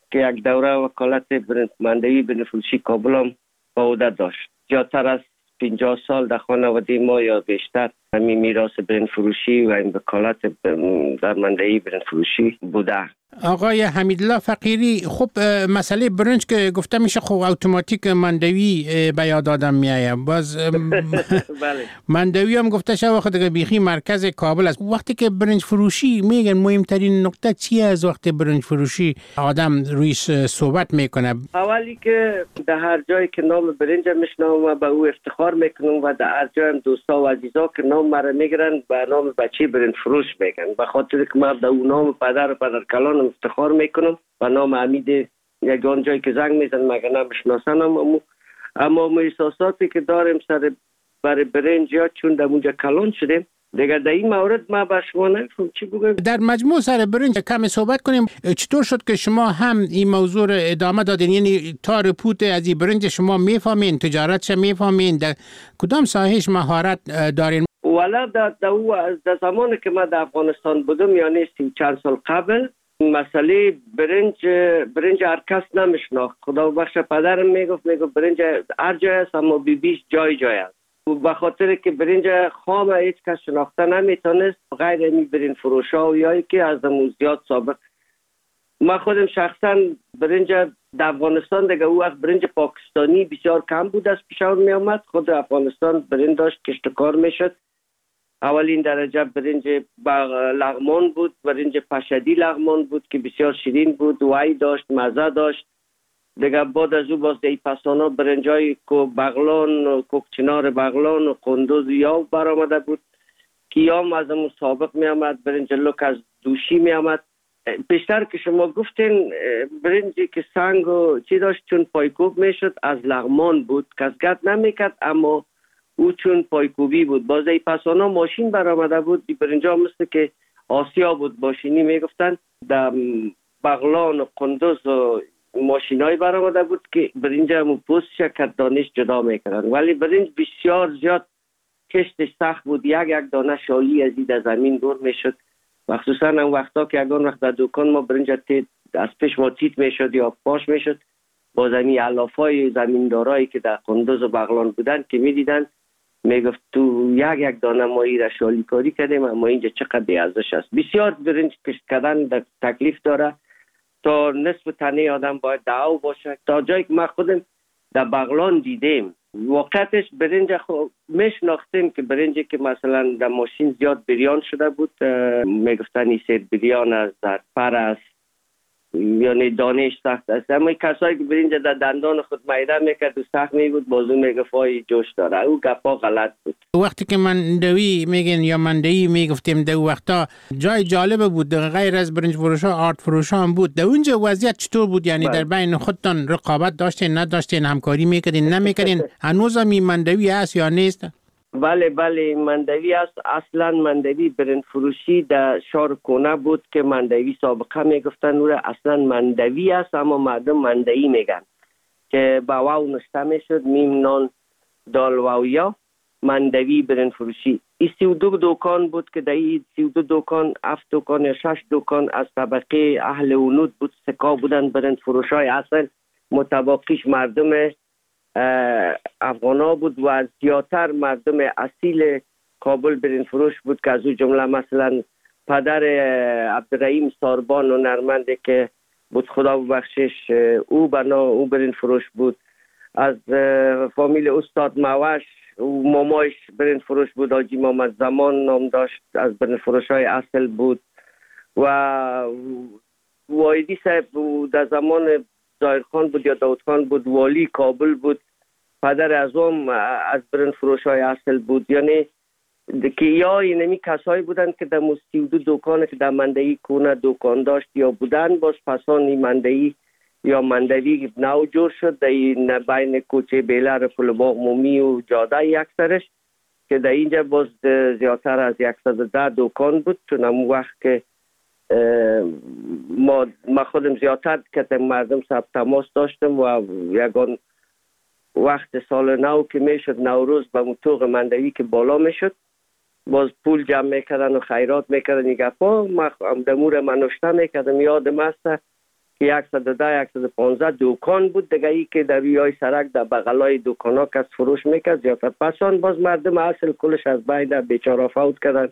که یک دوره وکالت مندوی برنج فروشی کابل هم با عهده داشت. زیادتر از پنجاه سال در خانواده ما یا بیشتر همین میراث برنج فروشی و این وکالت در مندوی برنج فروشی بوده. آقای حمیدالله فقیری، خب مسئله برنج که گفته میشه خب اتوماتیک مندوی به یاد آدم میایه. باز بله. مندوی هم گفته شده خود دیگه بیخی مرکز کابل است. وقتی که برنج فروشی میگن مهمترین نکته چیه از وقت برنج فروشی آدم روی صحبت میکنه؟ اولی که در هر جایی که نام برنج میشنوم به او افتخار میکنم و در هر جای دوستا و عزیزا که نام مرا میگیرن به نام بچه برنج فروش میگن، به خاطر که من در اون نام پدر و پدر کلان افتخار میکنم و نام حمید یگان جایی که زنگ میزن مگه نمیشناسن. اما اما ما احساساتی که داریم سر برای برنج یا چون در اونجا کلان شدیم دیگه در این مورد ما به شما نمیفهم چی بگم. در مجموع سر برنج کمی صحبت کنیم. چطور شد که شما هم این موضوع رو ادامه دادین؟ یعنی تا رپوت از این برنج شما میفهمین، تجارتش میفهمین، در کدام ساحهش مهارت دارین؟ والا در در زمانی که من در افغانستان بودم یعنی سی چند سال قبل مسئله برنج برنج هر کس نمیشناخت. خدا بخش پدرم میگفت میگفت برنج هر جای است اما بیبیش جای جای است. به خاطر که برنج خام هیچ کس شناخته نمیتونست غیر این برنج فروشا و یایی که از دمون زیاد سابق. من خودم شخصا برنج در افغانستان دیگه او وقت برنج پاکستانی بسیار کم بود از پیشور می آمد. خود افغانستان برنج داشت کشتکار میشد. اولین درجه برنج لغمان بود، برنج پشدی لغمان بود که بسیار شیرین بود، وای داشت، مزه داشت. دیگه بعد از او باز دی پسانا برنجای کو بغلان و کوکچنار بغلان و قندوز یاو برآمده بود که یام از اون سابق می آمد. برنج لوک از دوشی می آمد. بیشتر که شما گفتین برنجی که سنگ و چی داشت چون پایکوب می شد از لغمان بود، کس گرد نمی کرد اما او چون پایکوبی بود. باز ای پسانا ماشین برآمده بود. دی برنجا مثل که آسیا بود ماشینی می گفتن. در بغلان و قندوز و ماشینای برآمده بود که برنج همو پوستش کت دانش جدا میکردن. ولی برنج بسیار زیاد کشتش سخت بود. یک یک دانه شالی از این زمین دور میشد. مخصوصا اون وقتا که اگه اون وقت در دکان ما برنج از پیش ما تیت میشد یا پاش میشد با زمین علافای زمیندارایی که در قندوز و بغلان بودن که میدیدن میگفت تو یک یک دانه ما ای را شالی کاری کردیم اما اینجا چقدر بیارزش است. بسیار برنج کشت کردن در تکلیف داره. تا نصف تنه آدم باید دعو باشه. تا جایی که ما خودم در بغلان دیدیم واقعتش برنج خود میشناختیم که برنجی که مثلا در ماشین زیاد بریان شده بود میگفتن این سیر بریان از در پر است یعنی دانش سخت است. اما کسایی که برنج در دندان خود میده میکرد و سخت میبود بازو میگفت آی جوش داره. او گپا غلط بود. وقتی که مندوی میگن یا مندهی میگفتیم در وقتا جای جالب بود غیر از برنج فروش ها آرد فروش ها هم بود. در اونجا وضعیت چطور بود؟ یعنی در بین خودتان رقابت داشتین نداشتین، همکاری میکردین نمیکردین؟ هنوز هم این مندوی هست یا نیست؟ بله بله مندوی است. اصلا مندوی برنج فروشی در شهر کونه بود که مندوی سابقه میگفتن نور اصلا مندوی است اما مردم مندوی میگن که با واو نشته میشد میم نان دال واو یا مندوی برنج فروشی. این سی و دو دکان بود که در این سی و دو دکان هفت دکان یا شش دکان از طبقه اهل ونود بود. سکا بودن برنج فروش های اصل متباقیش مردم افغانا بود و زیادتر مردم اصیل کابل برنج فروش بود که از او جمله مثلا پدر عبدالرحیم ساربان و نرمنده که بود خدا ببخشش او بنا او برنج فروش بود. از فامیل استاد موش او مامایش برنج فروش بود. حاجی محمد زمان نام داشت از برنج فروش های اصل بود و وایدی صاحب در زمان ظاهر خان بود یا داود خان بود والی کابل بود. پدر ازم از برنج فروش های اصل بود. یعنی که یا اینمی کسایی بودن که در سی و دو دکان که در مندهی کونه دکان داشت یا بودن. باز پسان مندهی یا مندوی نو جور شد در بین کوچه بیلر پلباغ مومی و جاده یک سرش که در اینجا باز زیادتر از صد و ده دکان بود. چون همون وقت که ما, ما خودم زیادتر که مردم سب تماس داشتم و یکان وقت سال نو که میشد نوروز به مطوق مندوی که بالا میشد باز پول جمع میکردن و خیرات میکردن. این گفا ما دمور منوشته میکردم. یادم است که صد و ده صد و پانزده دکان بود دیگه، ای که در روی سرک در بغلای دکانا کس فروش میکرد زیادتر. پسان باز مردم اصل کلش از بین بیچاره فوت کردن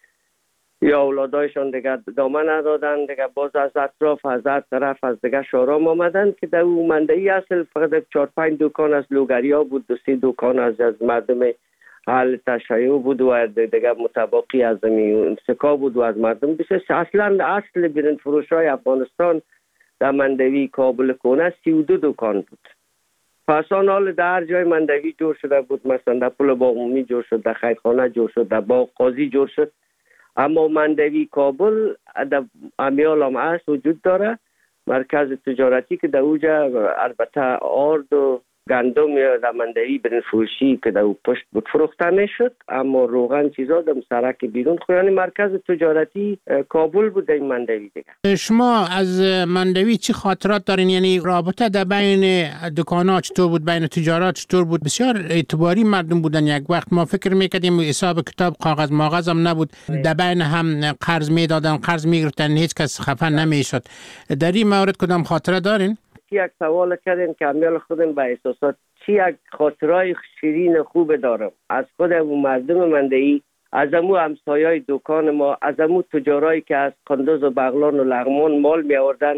یا اولادایشان دیگه دامن ندادن دیگه، باز از اطراف از هر طرف از دیگه شارام آمدن که در اون مندهی اصل فقط چهار پنج دکان از لوگریا بود، دو سه دکان از از مردم حال تشیع بود و دیگه متباقی از زمین سکا بود و از مردم بسیار. اصلا اصل برند فروش های افغانستان در مندوی کابل کونه سی و دو دکان بود. پس آن حال در هر جای مندوی جور شده بود، مثلا در پل باغ جور شد، در خیرخانه جور شد، در باغ قاضی جور شد. اما مندوی کابل در امیال هم هست وجود داره، مرکز تجارتی که در اوجا البته آرد و گندم یا در مندوی برین فروشی که در او پشت بود فروخته میشد، اما روغن چیزا در سرک بیرون خود. یعنی مرکز تجارتی کابل بود این مندوی دیگه. شما از مندوی چی خاطرات دارین؟ یعنی رابطه در بین دکانا چطور بود، بین تجارات چطور بود؟ بسیار اعتباری مردم بودن. یک وقت ما فکر میکردیم حساب کتاب کاغذ ماغذ هم نبود، در بین هم قرض میدادن، قرض میگرفتن، هیچ کس خفه نمیشد. در این مورد کدام خاطره دارین؟ چی یک سوال کردین که امیال خودم به احساسات چی یک خاطرهای شیرین خوب دارم از خود و مردم مندهی، از امو همسایای دکان ما، از امو تجارایی که از قندوز و بغلان و لغمان مال می آوردن.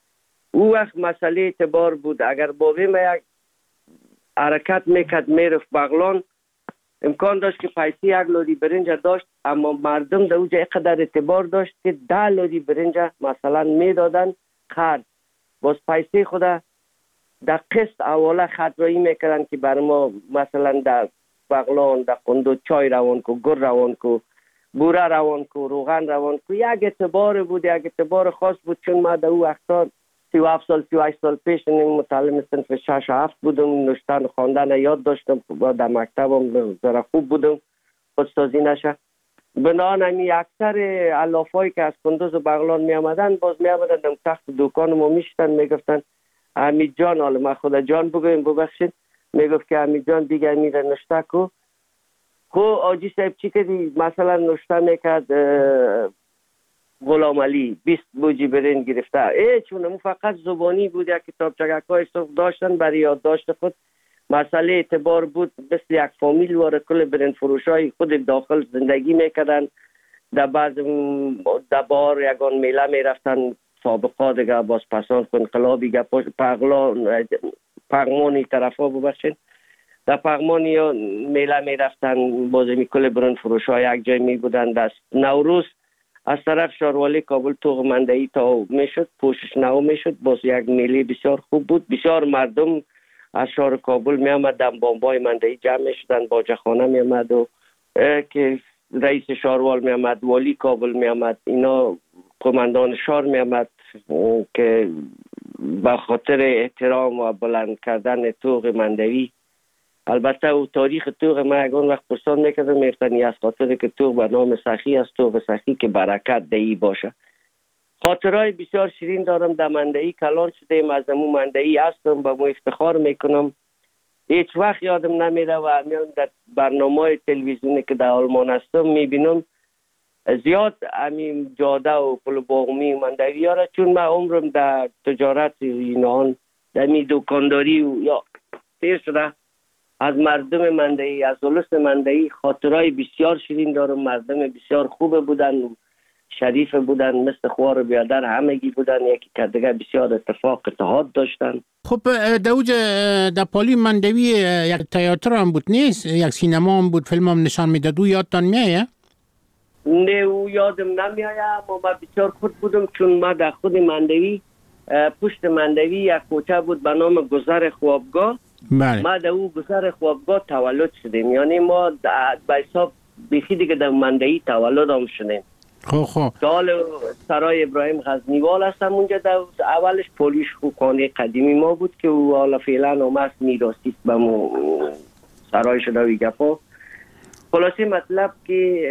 او وقت مسئله اعتبار بود. اگر بابی ما یک حرکت میکرد میرفت بغلان، امکان داشت که پیسی یک لودی برنج داشت، اما مردم در اوجا اقدر اعتبار داشت که ده لودی برنج مثلا میدادن خرد، باز پیسی خدا در قسط اوله خطرایی میکردن که بر ما مثلا در بغلان در قندو چای روان کو، گر روان کو، بوره روان کو، روغن روان کو. یک اعتبار بود، یک اعتبار خاص بود. چون ما در او وقتا سی و هفت سال سی و هشت سال پیش متعلم صنف شش و هفت بودم، نوشتن و خواندن یاد داشتم، در مکتبم ذره خوب بودم خودسازی نشه. بنان همی اکثر علافایی که از قندوز و بغلان می آمدن باز می آمدن در تخت دکان ما می شدن، می گفتن حمید جان، حالا ما خدا جان بگویم ببخشید، می گفت که حمید جان دیگه میره نشته کو. خو آجی صاحب چی کردی؟ مثلا نشته میکرد غلام علی بیست بوجی برنج گرفته، ای چون فقط زبانی بود. یک کتاب چگکای صبح داشتن برای یادداشت خود. مسئله اعتبار بود، مثل یک فامیل واره کل برند فروش های خود داخل زندگی میکردن. در بعض در بار یگان میله میرفتن، سابقا دیگه باز پسان انقلابی گه پغلان پغمانی طرف ها ببخشین، در پغمانی ها میله میرفتن، باز می کل برند فروش های یک جای می بودن. دست نوروز از طرف شاروالی کابل توغ مندهی تا میشد، پوشش نو میشد، باز یک میله بسیار خوب بود. بسیار مردم از شهر کابل می آمد، در بامبای مندهی جمع می شدن، باجخانه می آمد و که رئیس شاروال می آمد، والی کابل می آمد، اینا قماندان شهر می آمد که به خاطر احترام و بلند کردن توغ مندهی. البته او تاریخ توغ ما یکان وقت پرسان میکردم، میفتنی از خاطر که توغ به نام سخی است، توغ سخی که برکت دهی باشه. خاطرهای بسیار شیرین دارم. در مندهی کلان شدیم، از امو مندهی هستم، با مو افتخار میکنم. هیچ وقت یادم نمیره و همیان در برنامه تلویزیونی که در آلمان هستم میبینم زیاد همین جاده و پل باغمی مندهی ها را، چون من عمرم در تجارت اینان در می دکانداری و یا تیر شده. از مردم مندهی، از ولس مندهی خاطرهای بسیار شیرین دارم. مردم بسیار خوب بودن، شریف بودن، مثل خوار بیادر همگی بودن، یکی که دیگه بسیار اتفاق اتحاد داشتن. خب دوج در پالی مندوی یک تئاتر هم بود نیست؟ یک سینما هم بود، فیلم هم نشان میداد، او یادتان میایه؟ نه او یادم نمیایه، اما من بسیار خود بودم، چون ما در خود مندوی پشت مندوی یک کوچه بود به نام گذر خوابگاه. بله. ما در او گذر خوابگاه تولد شدیم، یعنی ما به حساب بیخی دیگه در مندوی تولد هم شدیم. خب خب سال سرای ابراهیم غزنیوال هستم اونجا. در اولش پولیش خانه قدیمی ما بود که او حالا فعلا هم هست، میراثی به مو سرای شده وی گپا. خلاصی مطلب که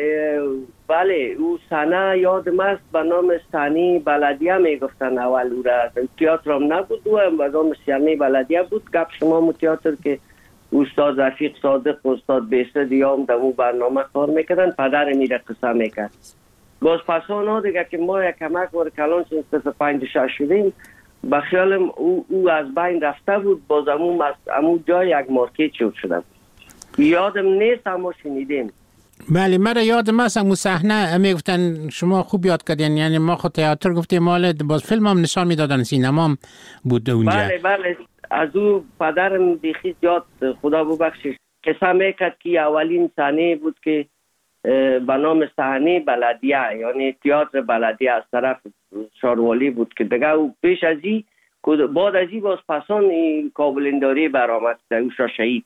بله او سنه یادم است به نام سنی بلدیه میگفتن اول او را. تئاتر هم نبود، او هم به نام سیمی بلدیه بود. گپ شما مو تئاتر که استاد رفیق صادق و استاد بیسد یا هم در اون برنامه کار میکردن، پدر میره قصه میکرد. باز پسان ها دیگه که ما یک کمک وار کلان سنستف پنج شش شدیم، با خیالم او, او از بین رفته بود. باز امو, امو جای یک مارکت شد شده بود. یادم نیست اما شنیدیم. بله مرا یادم است اون صحنه میگفتن شما خوب یاد کردین، یعنی ما خود تئاتر گفتیم مال باز فیلم هم نشان میدادن، سینما هم بود اونجا. بله بله از او پدرم بیخی زیاد خدا ببخشش قصه میکرد که اولین صحنه بود که به نام صحنه بلدیه، یعنی تئاتر بلدیه از طرف شاروالی بود که دیگه او پیش از این بعد از این باز پسان کابلنداری برآمد اوشا شهید.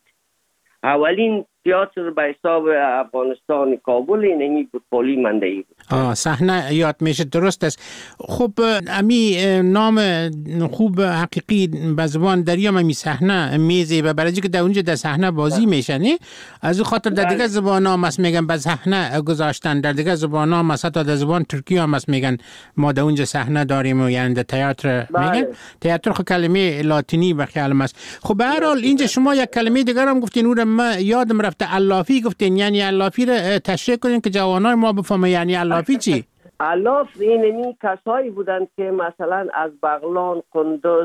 اولین تئاتر به حساب افغانستان کابل اینمی بود پولی مندهی بود. آه صحنه یاد میشه، درست است. خب امی نام خوب حقیقی به زبان دریا امی صحنه میزه و برای که در اونجا در صحنه بازی میشه نه، از اون خاطر در دیگه زبان ها مست میگن به صحنه گذاشتن، در دیگه زبان ها مثلا در زبان ترکی ها مست میگن ما در اونجا صحنه داریم و یعنی در تئاتر میگن تئاتر. خب کلمه لاتینی به خیالم است. خب به هر حال اینجا شما یک کلمه دیگر هم گفتین اون ما یادم رفته، علافی گفتین، یعنی علافی رو تشریح کنین که جوانای ما بفهمه یعنی علافی چی؟ علاف اینمی کسایی بودند که مثلا از بغلان، قندوز،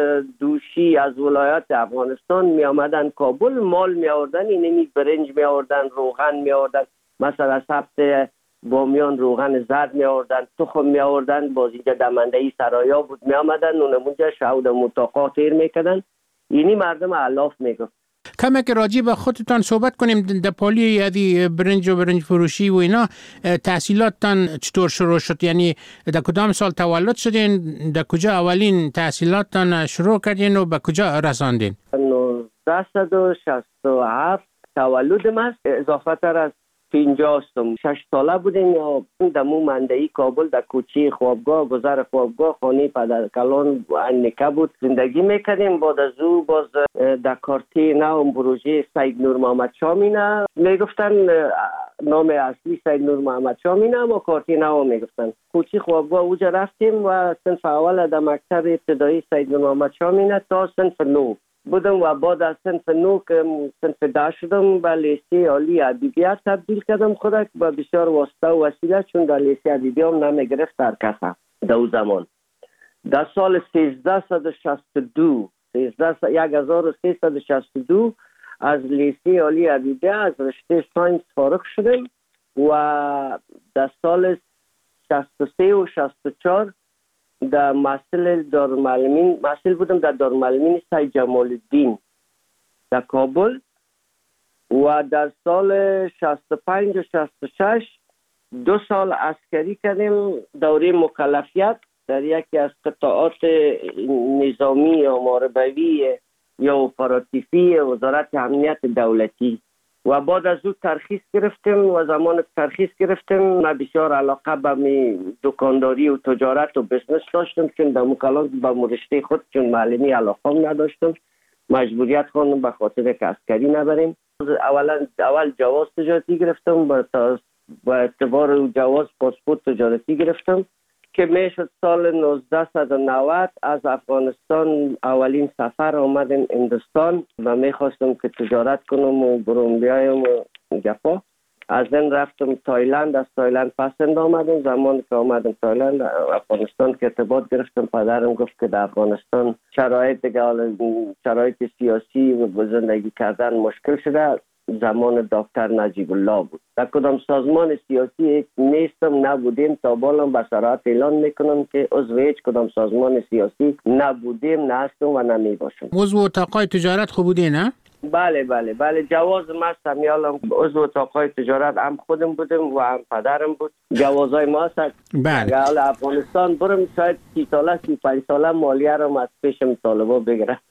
دوشی از ولایات افغانستان می آمدن کابل، مال می آوردن، اینمی برنج می آوردن، روغن می آوردن، مثلا سبت بامیان روغن زرد می آوردن، تخم می آوردن، بازیجا دمندهی سرایا بود می آمدن، اونمونجا شهود متاقا تیر می کدن. اینی مردم علاف می گفت. کمی که راجی به خودتان صحبت کنیم در پالی یادی برنج و برنج فروشی و اینا، تحصیلاتتان چطور شروع شد؟ یعنی در کدام سال تولد شدین؟ در کجا اولین تحصیلاتتان شروع کردین و به کجا رساندین؟ نوزده و شصت و هفت تولدم است، اضافه تر از پنجاه استم. شش ساله بودیم یا دمو مندهی کابل در کوچه خوابگاه، گذر خوابگاه، خانه پدر کلان انکه بود زندگی میکردیم. بعد از او باز در کارتی نو پروژه سید نور محمد شامینه میگفتن، نام اصلی سید نور محمد شامینه اما کارتی نو میگفتن. کوچه خوابگاه اوجا رفتیم و صنف اول در مکتب ابتدایی سید نور محمد شامینه تا صنف نو بودم و بعد از صنف نو که صنف ده شدم به لیسه عالی ادبیات تبدیل کردم خودک و بسیار واسطه و وسیله، چون در لیسه ادبیات هم نمیگرفت در کسا در او زمان. در سال سیزده و شصت و دو یک هزار و سیصد و شصت و دو از لیسه عالی ادبیات از رشته ساینس فارغ شدم و در سال شصت و سه و شصت و چهار در محصل دارالمعلمین محصل بودم در دارالمعلمین سید جمال الدین در کابل و در سال شصت و پنج و شصت و شش دو سال عسکری کردیم، دوره مکلفیت در یکی از قطاعات نظامی یا محاربوی یا اپراتیفی وزارت امنیت دولتی و بعد از او ترخیص گرفتیم و زمان ترخیص گرفتیم من بسیار علاقه به دکانداری و تجارت و بزنس داشتم، چون در مکالات به مرشته خود چون معلمی علاقه نداشتم، مجبوریت خواندم به خاطر که عسکری نبریم. اولا اول جواز تجارتی گرفتم، با اعتبار جواز پاسپورت تجارتی گرفتم که میشد سال نوزده و نود از افغانستان اولین سفر آمدم هندوستان و میخواستم که تجارت کنم و برون بیایم و گپا. از این رفتم تایلند، از تایلند پسند آمدم. زمان که آمدم تایلند افغانستان که ارتباط گرفتم، پدرم گفت که در افغانستان شرایط دیگه شرایط سیاسی و زندگی کردن مشکل شده. زمان دکتر نجیب الله بود. در کدام سازمان سیاسی نیستم، نبودیم، تا بالام به صراحت اعلان میکنم که عضو هیچ کدام سازمان سیاسی نبودیم، نه هستم و نمی باشم. عضو اتاقای تجارت خوب بودی نه؟ بله بله بله جواز مستم یالم عضو اتاقای تجارت هم خودم بودم و هم پدرم بود. جوازای ما هست. بله. اگر افغانستان برم شاید سی ساله سی پنج ساله مالیه رو از پیشم طالبا بگیرم.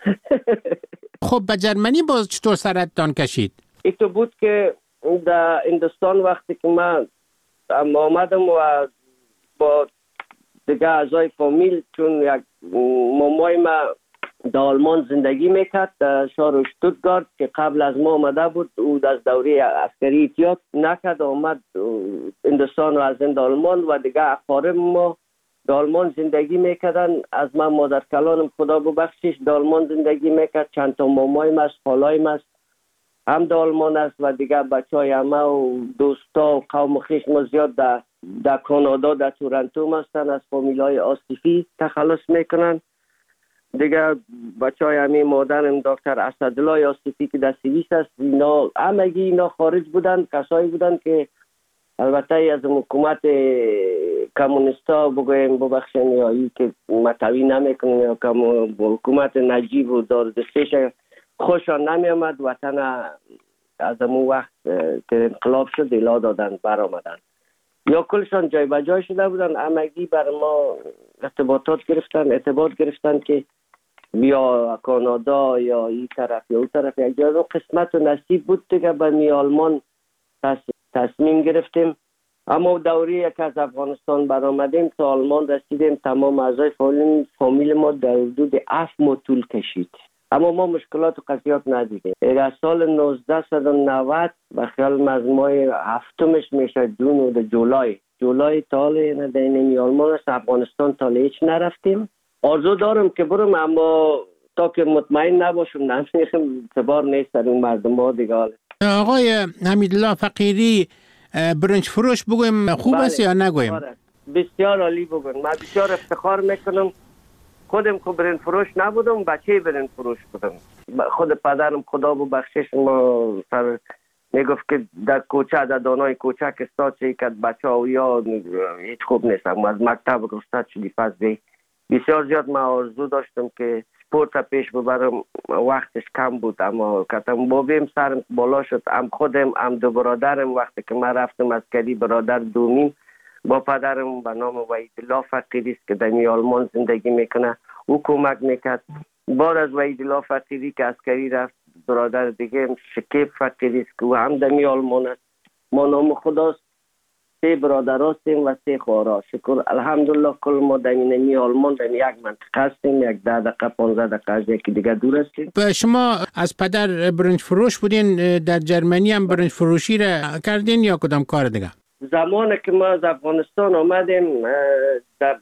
خب به جرمنی باز چطور سرتان کشید؟ ای تو بود که در هندوستان وقتی که من آمدم و با دیگه اعضای فامیل، چون یک مامای ما در آلمان زندگی میکرد در شهر شتوتگارت که قبل از ما آمده بود، او از دوره عسکری احتیاط نکرد آمد هندوستان و از این آلمان و دیگه اقارب ما در آلمان زندگی میکردن. از من مادر کلانم خدا ببخشش در آلمان زندگی میکرد، چند تا مامایم است، خالایم است هم در آلمان است و دیگه بچه های همه و دوستا و قوم خویش ما زیاد در, در کانادا در تورنتو هستن، از فامیل های آصفی تخلص میکنن دیگه بچه های همین مادرم دکتر اسدالله یاسفی که در سوئیس است، اینا همگی اینا خارج بودن، کسایی بودن که البته از حکومت کمونیستا بگویم ببخشن یا ای که متوی نمیکنن یا که حکومت نجیب و داردستیش خوشان نمی آمد، وطن از امون وقت که انقلاب شد الا دادن بر آمدن یا کلشان جای بجای شده بودن. همگی بر ما ارتباطات گرفتن، ارتباط گرفتن که بیا کانادا یا این طرف یا اون طرف. یک جا قسمت و نصیب بود دیگه به می آلمان تصمیم گرفتیم. اما دوری که از افغانستان برآمدیم تا آلمان رسیدیم، تمام اعضای فامیل ما در حدود هفت ماه طول کشید، اما ما مشکلات و قضیات ندیدیم. در سال نوزده و نود و خیال از ماه هفتمش میشه جون و جولای جولای تاله ندینیم آلمان است. افغانستان تاله هیچ نرفتیم. آرزو دارم که برم، اما تا که مطمئن نباشم نمیخیم اعتبار نیست در اون مردم ها دیگه. آقای حمیدالله فقیری، برنج فروش بگویم خوب بله. است یا نگویم؟ بسیار عالی بگویم. من بسیار افتخار میکنم. خودم خود برنج فروش نبودم، بچه برنج فروش بودم. خود پدرم خدا ببخشش ما سر میگفت که در کوچه در دانای کوچه که استاد چه که بچه ها یا هیچ خوب نیستم. از مکتب گفتاد شدی پس بی بسیار زیاد من آرزو داشتم که سپورت پیش ببرم، وقتش کم بود، اما کتم بابیم سرم بالا شد. هم خودم هم دو برادرم وقتی که من رفتم عسکری، برادر دومیم با پدرم به نام وحیدالله فقیری است که در آلمان زندگی میکنه، او کمک میکرد. بعد از وحیدالله فقیری که عسکری رفت، برادر دیگه شکیب فقیری است که او هم در آلمان است. ما نام خداست، سه برادر هستیم و سه خواهر. شکر الحمدلله کل ما در این آلمان در یک منطقه هستیم، یک ده دقیقه پانزده دقیقه از یکی دیگه دور هستیم. شما از پدر برنج فروش بودین، در جرمنی هم برنج فروشی را کردین یا کدام کار دیگه؟ زمانی که ما از افغانستان آمدیم در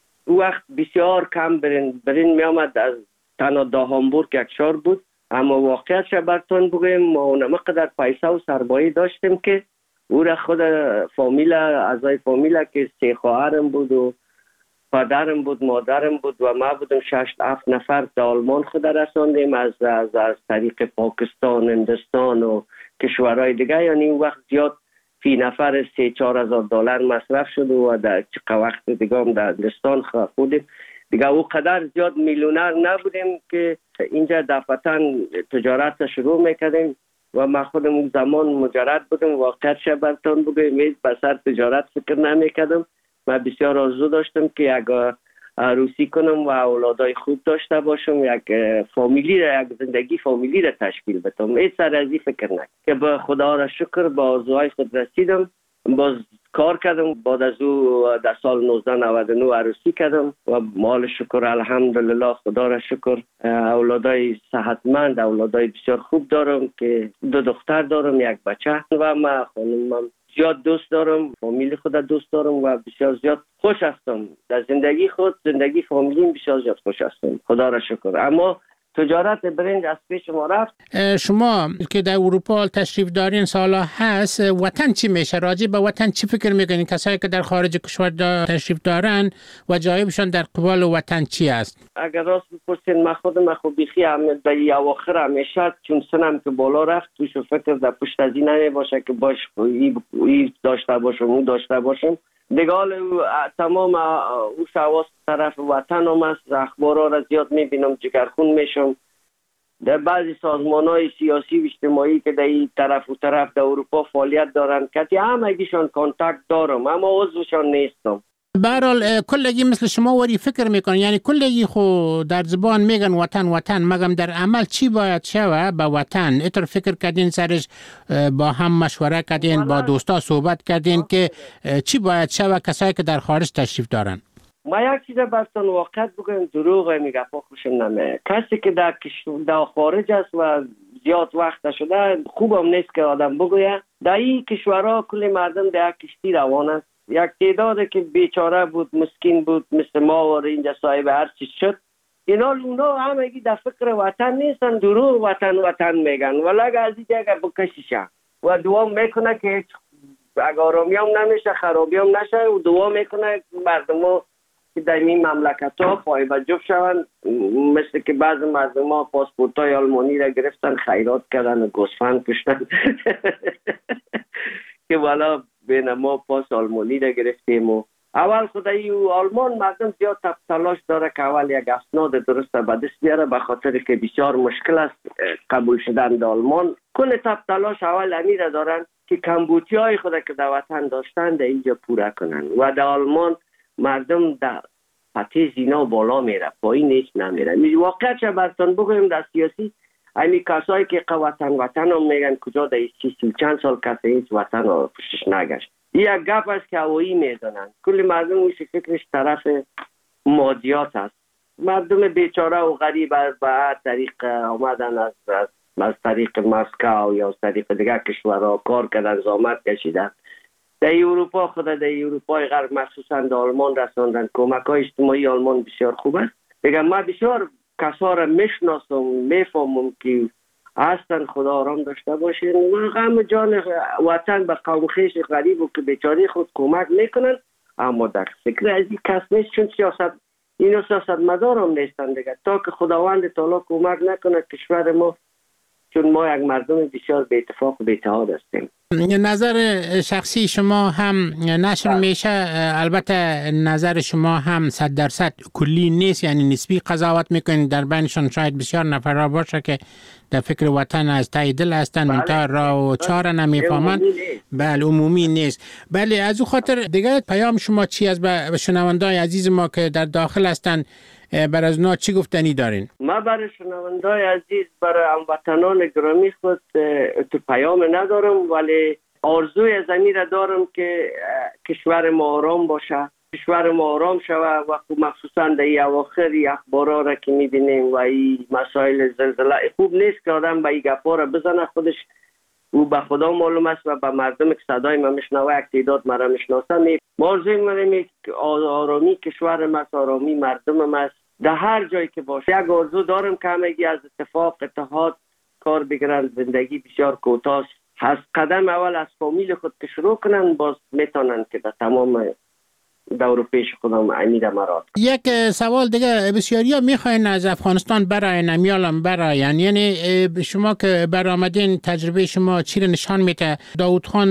وقت بسیار کم برین برین می آمد. از تنها دا هامبورگ یک شهر بود، اما واقعیتش براتون بگویم ما اونم قدر پیسه و سرمایه داشتیم که او را خود فامیل اعضای فامیل که سه خواهرم بود و پدرم بود، مادرم بود و ما بودم شش هفت نفر در آلمان خود رساندیم از از از طریق پاکستان، هندوستان و کشورهای دیگه. یعنی اون وقت زیاد فی نفر سه چهار هزار دلار مصرف شد و در چه وقت دیگه هم در هندوستان خودیم دیگه او قدر زیاد میلیونر نبودیم که اینجا دفعتاً تجارت شروع میکردیم و ما خودم اون زمان مجرد بودم. واقعیت شبرتان بگویم بسر تجارت فکر نمیکردم. من بسیار آرزو داشتم که یک عروسی کنم و اولادای خوب داشته باشم، یک فامیلی را، یک زندگی فامیلی را تشکیل بدم. هیچ سر از این فکر نکنم که به خدا را شکر به آرزوهای خود رسیدم. باز کار کردم، بعد از او در سال نوزده نود و نه عروسی کردم و مال شکر الحمدلله خدا را شکر اولادای صحتمند، اولادای بسیار خوب دارم که دو دختر دارم، یک بچه و من خانمم زیاد دوست دارم، فامیل خود دوست دارم و بسیار زیاد خوش هستم در زندگی خود، زندگی فامیلیم بسیار زیاد خوش هستم خدا را شکر. اما تجارت برنج از پیش ما رفت. شما که در اروپا تشریف دارین سالا هست، وطن چی میشه؟ راجع به وطن چی فکر میکنین؟ کسایی که در خارج کشور تشریف دارن و جایبشان در قبال وطن چی است؟ اگر راست بپرسین من خودم خب بیخی هم در اواخر همیشه چون سنم که بالا رفت توش فکر در پشت از این نمی باشه که باش ای داشته باشم او داشته باشم دیگه. حال تمام او شواس طرف وطن هم است. اخبارها را زیاد میبینم، جگرخون میشم. در بعضی سازمان های سیاسی و اجتماعی که در این طرف و طرف در اروپا فعالیت دارن کتی همگیشان کانتکت دارم اما عضوشان نیستم. برحال کلگی مثل شما وری فکر میکنن، یعنی کلگی خو در زبان میگن وطن وطن، مگم در عمل چی باید شوه به وطن؟ اتر فکر کردین سرش با هم مشوره کردین، با دوستا صحبت کردین که چی باید شوه کسایی که در خارج تشریف دارن؟ ما یک چیز براتون واقعیت بگم، دروغ میگه پا خوشم نمیه. کسی که در, در خارج است و زیاد وقت شده خوبم نیست که آدم بگویه. در این کشورها کلی مردم در کشتی روان است. یک تعداد که بیچاره بود، مسکین بود، مثل ما و اینجا صاحب هر چیز شد. اینا اونا همگی در فکر وطن نیستن، دروغ وطن وطن میگن ولی اگه از اینجا اگه بکشیشن و دعا میکنه که اگه آرامی هم نمیشه، خرابی هم نشه و دعا میکنه مردم ها که در این مملکت ها پایبجب شوند، مثل که بعض مردم ها پاسپورت های آلمانی را گرفتن، خیرات کردن و گوسفند کشتن که والا بین ما پاس آلمانی را گرفتیم. و اول خدایی و آلمان مردم زیاد تلاش داره که اول یک اسناد درست به دست بیاره، به خاطر که بسیار مشکل است قبول شدن در آلمان. کل تلاش اول امیر دارن که کمبودی های خود که در وطن داشتن در اینجا پوره کنن و در آلمان مردم در پته زینا بالا میره، پایین هیچ نمیره. واقعیتش براتون بگویم در سیاسی همین کسایی که وطن وطن هم میگن کجا در سی سی چند سال کسی هیچ وطن رو پشتش نگشت. این یک گپ است که هوایی میزنن. کل مردم ایش فکرش طرف مادیات است. مردم بیچاره و غریب به هر طریق آمدن از, از از طریق مسکو یا از طریق دیگر کشورها کار کردن، زحمت کشیدن. در اروپا خود در اروپای غرب مخصوصا در آلمان رساندن. کمک های اجتماعی آلمان بسیار خوب است. بگم ما بسیار کسا را میشناسم، میفهمم که هستن، خدا آرام داشته باشین و غم جان وطن به قوم خویش غریب و که بیچاره خود کمک میکنن. اما در فکر از این کس نیست، چون سیاست اینو سیاست مدار هم نیستن دیگه، تا که خداوند تعالی کمک نکنه کشور ما، چون ما یک مردم بسیار به اتفاق و به اتحاد هستیم. نظر شخصی شما هم نشر میشه، البته نظر شما هم صد درصد کلی نیست، یعنی نسبی قضاوت میکنید. در بینشان شاید بسیار نفرها باشه که در فکر وطن از ته دل هستن، منتها راه و چاره نمیفهمند. بله عمومی نیست. بله از او خاطر دیگه پیام شما چی از به شنوندای عزیز ما که در داخل هستن بر از اونا چی گفتنی دارین؟ ما برای شنوندای عزیز، برای هموطنان گرامی خود تو پیام ندارم، ولی آرزوی از این را دارم که کشور ما آرام باشه، کشور ما آرام شود و مخصوصا در این اواخر اخبارا را که میبینیم و این مسائل زلزله خوب نیست که آدم به این گپا را بزنه. خودش او به خدا معلوم است و به مردم که صدای ما میشنوه یک تعداد مرا میشناسن. ما آرزوی می‌کنیم که آرامی کشور ما، آرامی مردم ما در هر جایی که باشه. یک آرزو دارم که همگی از اتفاق اتحاد کار بگیرن. زندگی بسیار کوتاه است، قدم اول از فامیل خود که شروع کنن، باز میتونن که در تمام دور پیش خودم امید مراد. یک سوال دیگه، بسیاری ها میخواین از افغانستان برای نمیالم براین، یعنی شما که برآمدین تجربه شما چی رو نشان میده؟ داود خان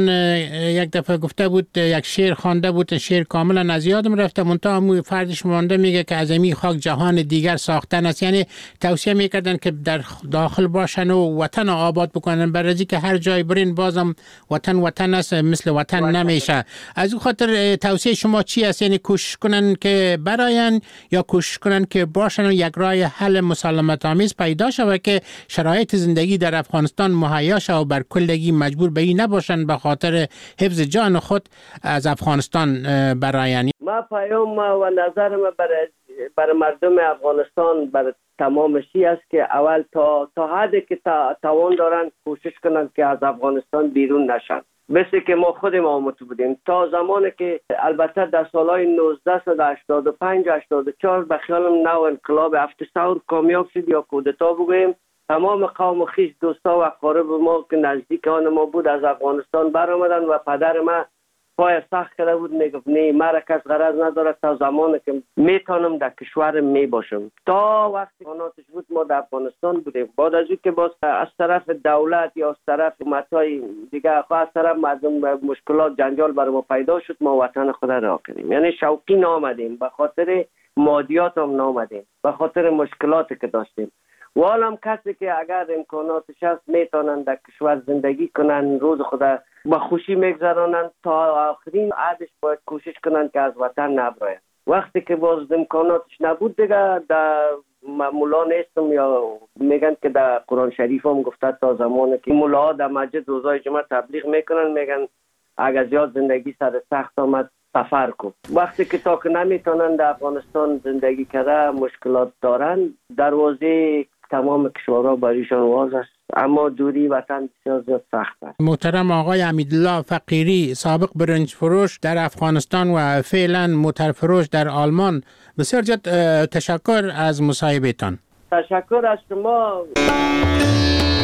یک دفعه گفته بود، یک شعر خوانده بود، شعر کاملا از یادم رفته، منتها همون فردش مانده میگه که از این خاک جهان دیگر ساختن است. یعنی توصیه میکردن که در داخل باشن و وطن آباد بکنن، برای که هر جای برین بازم وطن وطن است، مثل وطن نمیشه. از اون خاطر توصیه شما چی؟ یعنی کوشش کنن که براین یا کوشش کنن که باشن و یک راه حل مسالمت آمیز پیدا شود که شرایط زندگی در افغانستان مهیا شود و بر کلگی مجبور به این نباشن به خاطر حفظ جان خود از افغانستان براین؟ ما پیام و نظر ما برای برای مردم افغانستان، برای تمام شی است که اول تا تا حدی که تا توان دارن کوشش کنن که از افغانستان بیرون نشن. مثل که ما خودم آمده بودیم تا زمانی که البته در سالهای نوزده هشتاد و پنج هشتاد و چهار به خیالم نو انقلاب هفت ثور کامیاب شد یا کودتا بگویم، تمام قوم خویش دوستا و اقارب ما که نزدیک آن ما بود از افغانستان برآمدن و پدر ما پای سخت کرده بود، میگفت نه مرا کس غرض نداره تا زمانی که میتونم در کشورم می باشم. تا وقتی قناتش بود ما در افغانستان بودیم. بعد از اینکه باز از طرف دولت یا از طرف حکومت‌های دیگه از طرف مردم مشکلات جنجال برای ما پیدا شد، ما وطن خود را کنیم. یعنی شوقی نامدیم، به خاطر مادیات هم نامدیم، به خاطر مشکلاتی که داشتیم. و حالا کسی که اگر امکاناتش هست میتونن در کشور زندگی کنن، روز خدا با خوشی میگذرانن، تا آخرین عادش باید کوشش کنن که از وطن نبراین. وقتی که باز امکاناتش نبود دیگه در مولا نیستم، یا میگن که در قرآن شریف هم گفته تا زمانی که مولا در مسجد روزای جمعه تبلیغ میکنن، میگن اگر زیاد زندگی سر سخت آمد سفر کن. وقتی که تا که نمیتونن در افغانستان زندگی کرده، مشکلات دارن، دروازه تمام کشورها بریشان واز است، اما دوری وطن بسیار زیاد سخت است. محترم آقای امیدالله فقیری، سابق برنج فروش در افغانستان و فعلا موتر فروش در آلمان، بسیار زیاد تشکر از مصاحبهتان. تشکر از شما.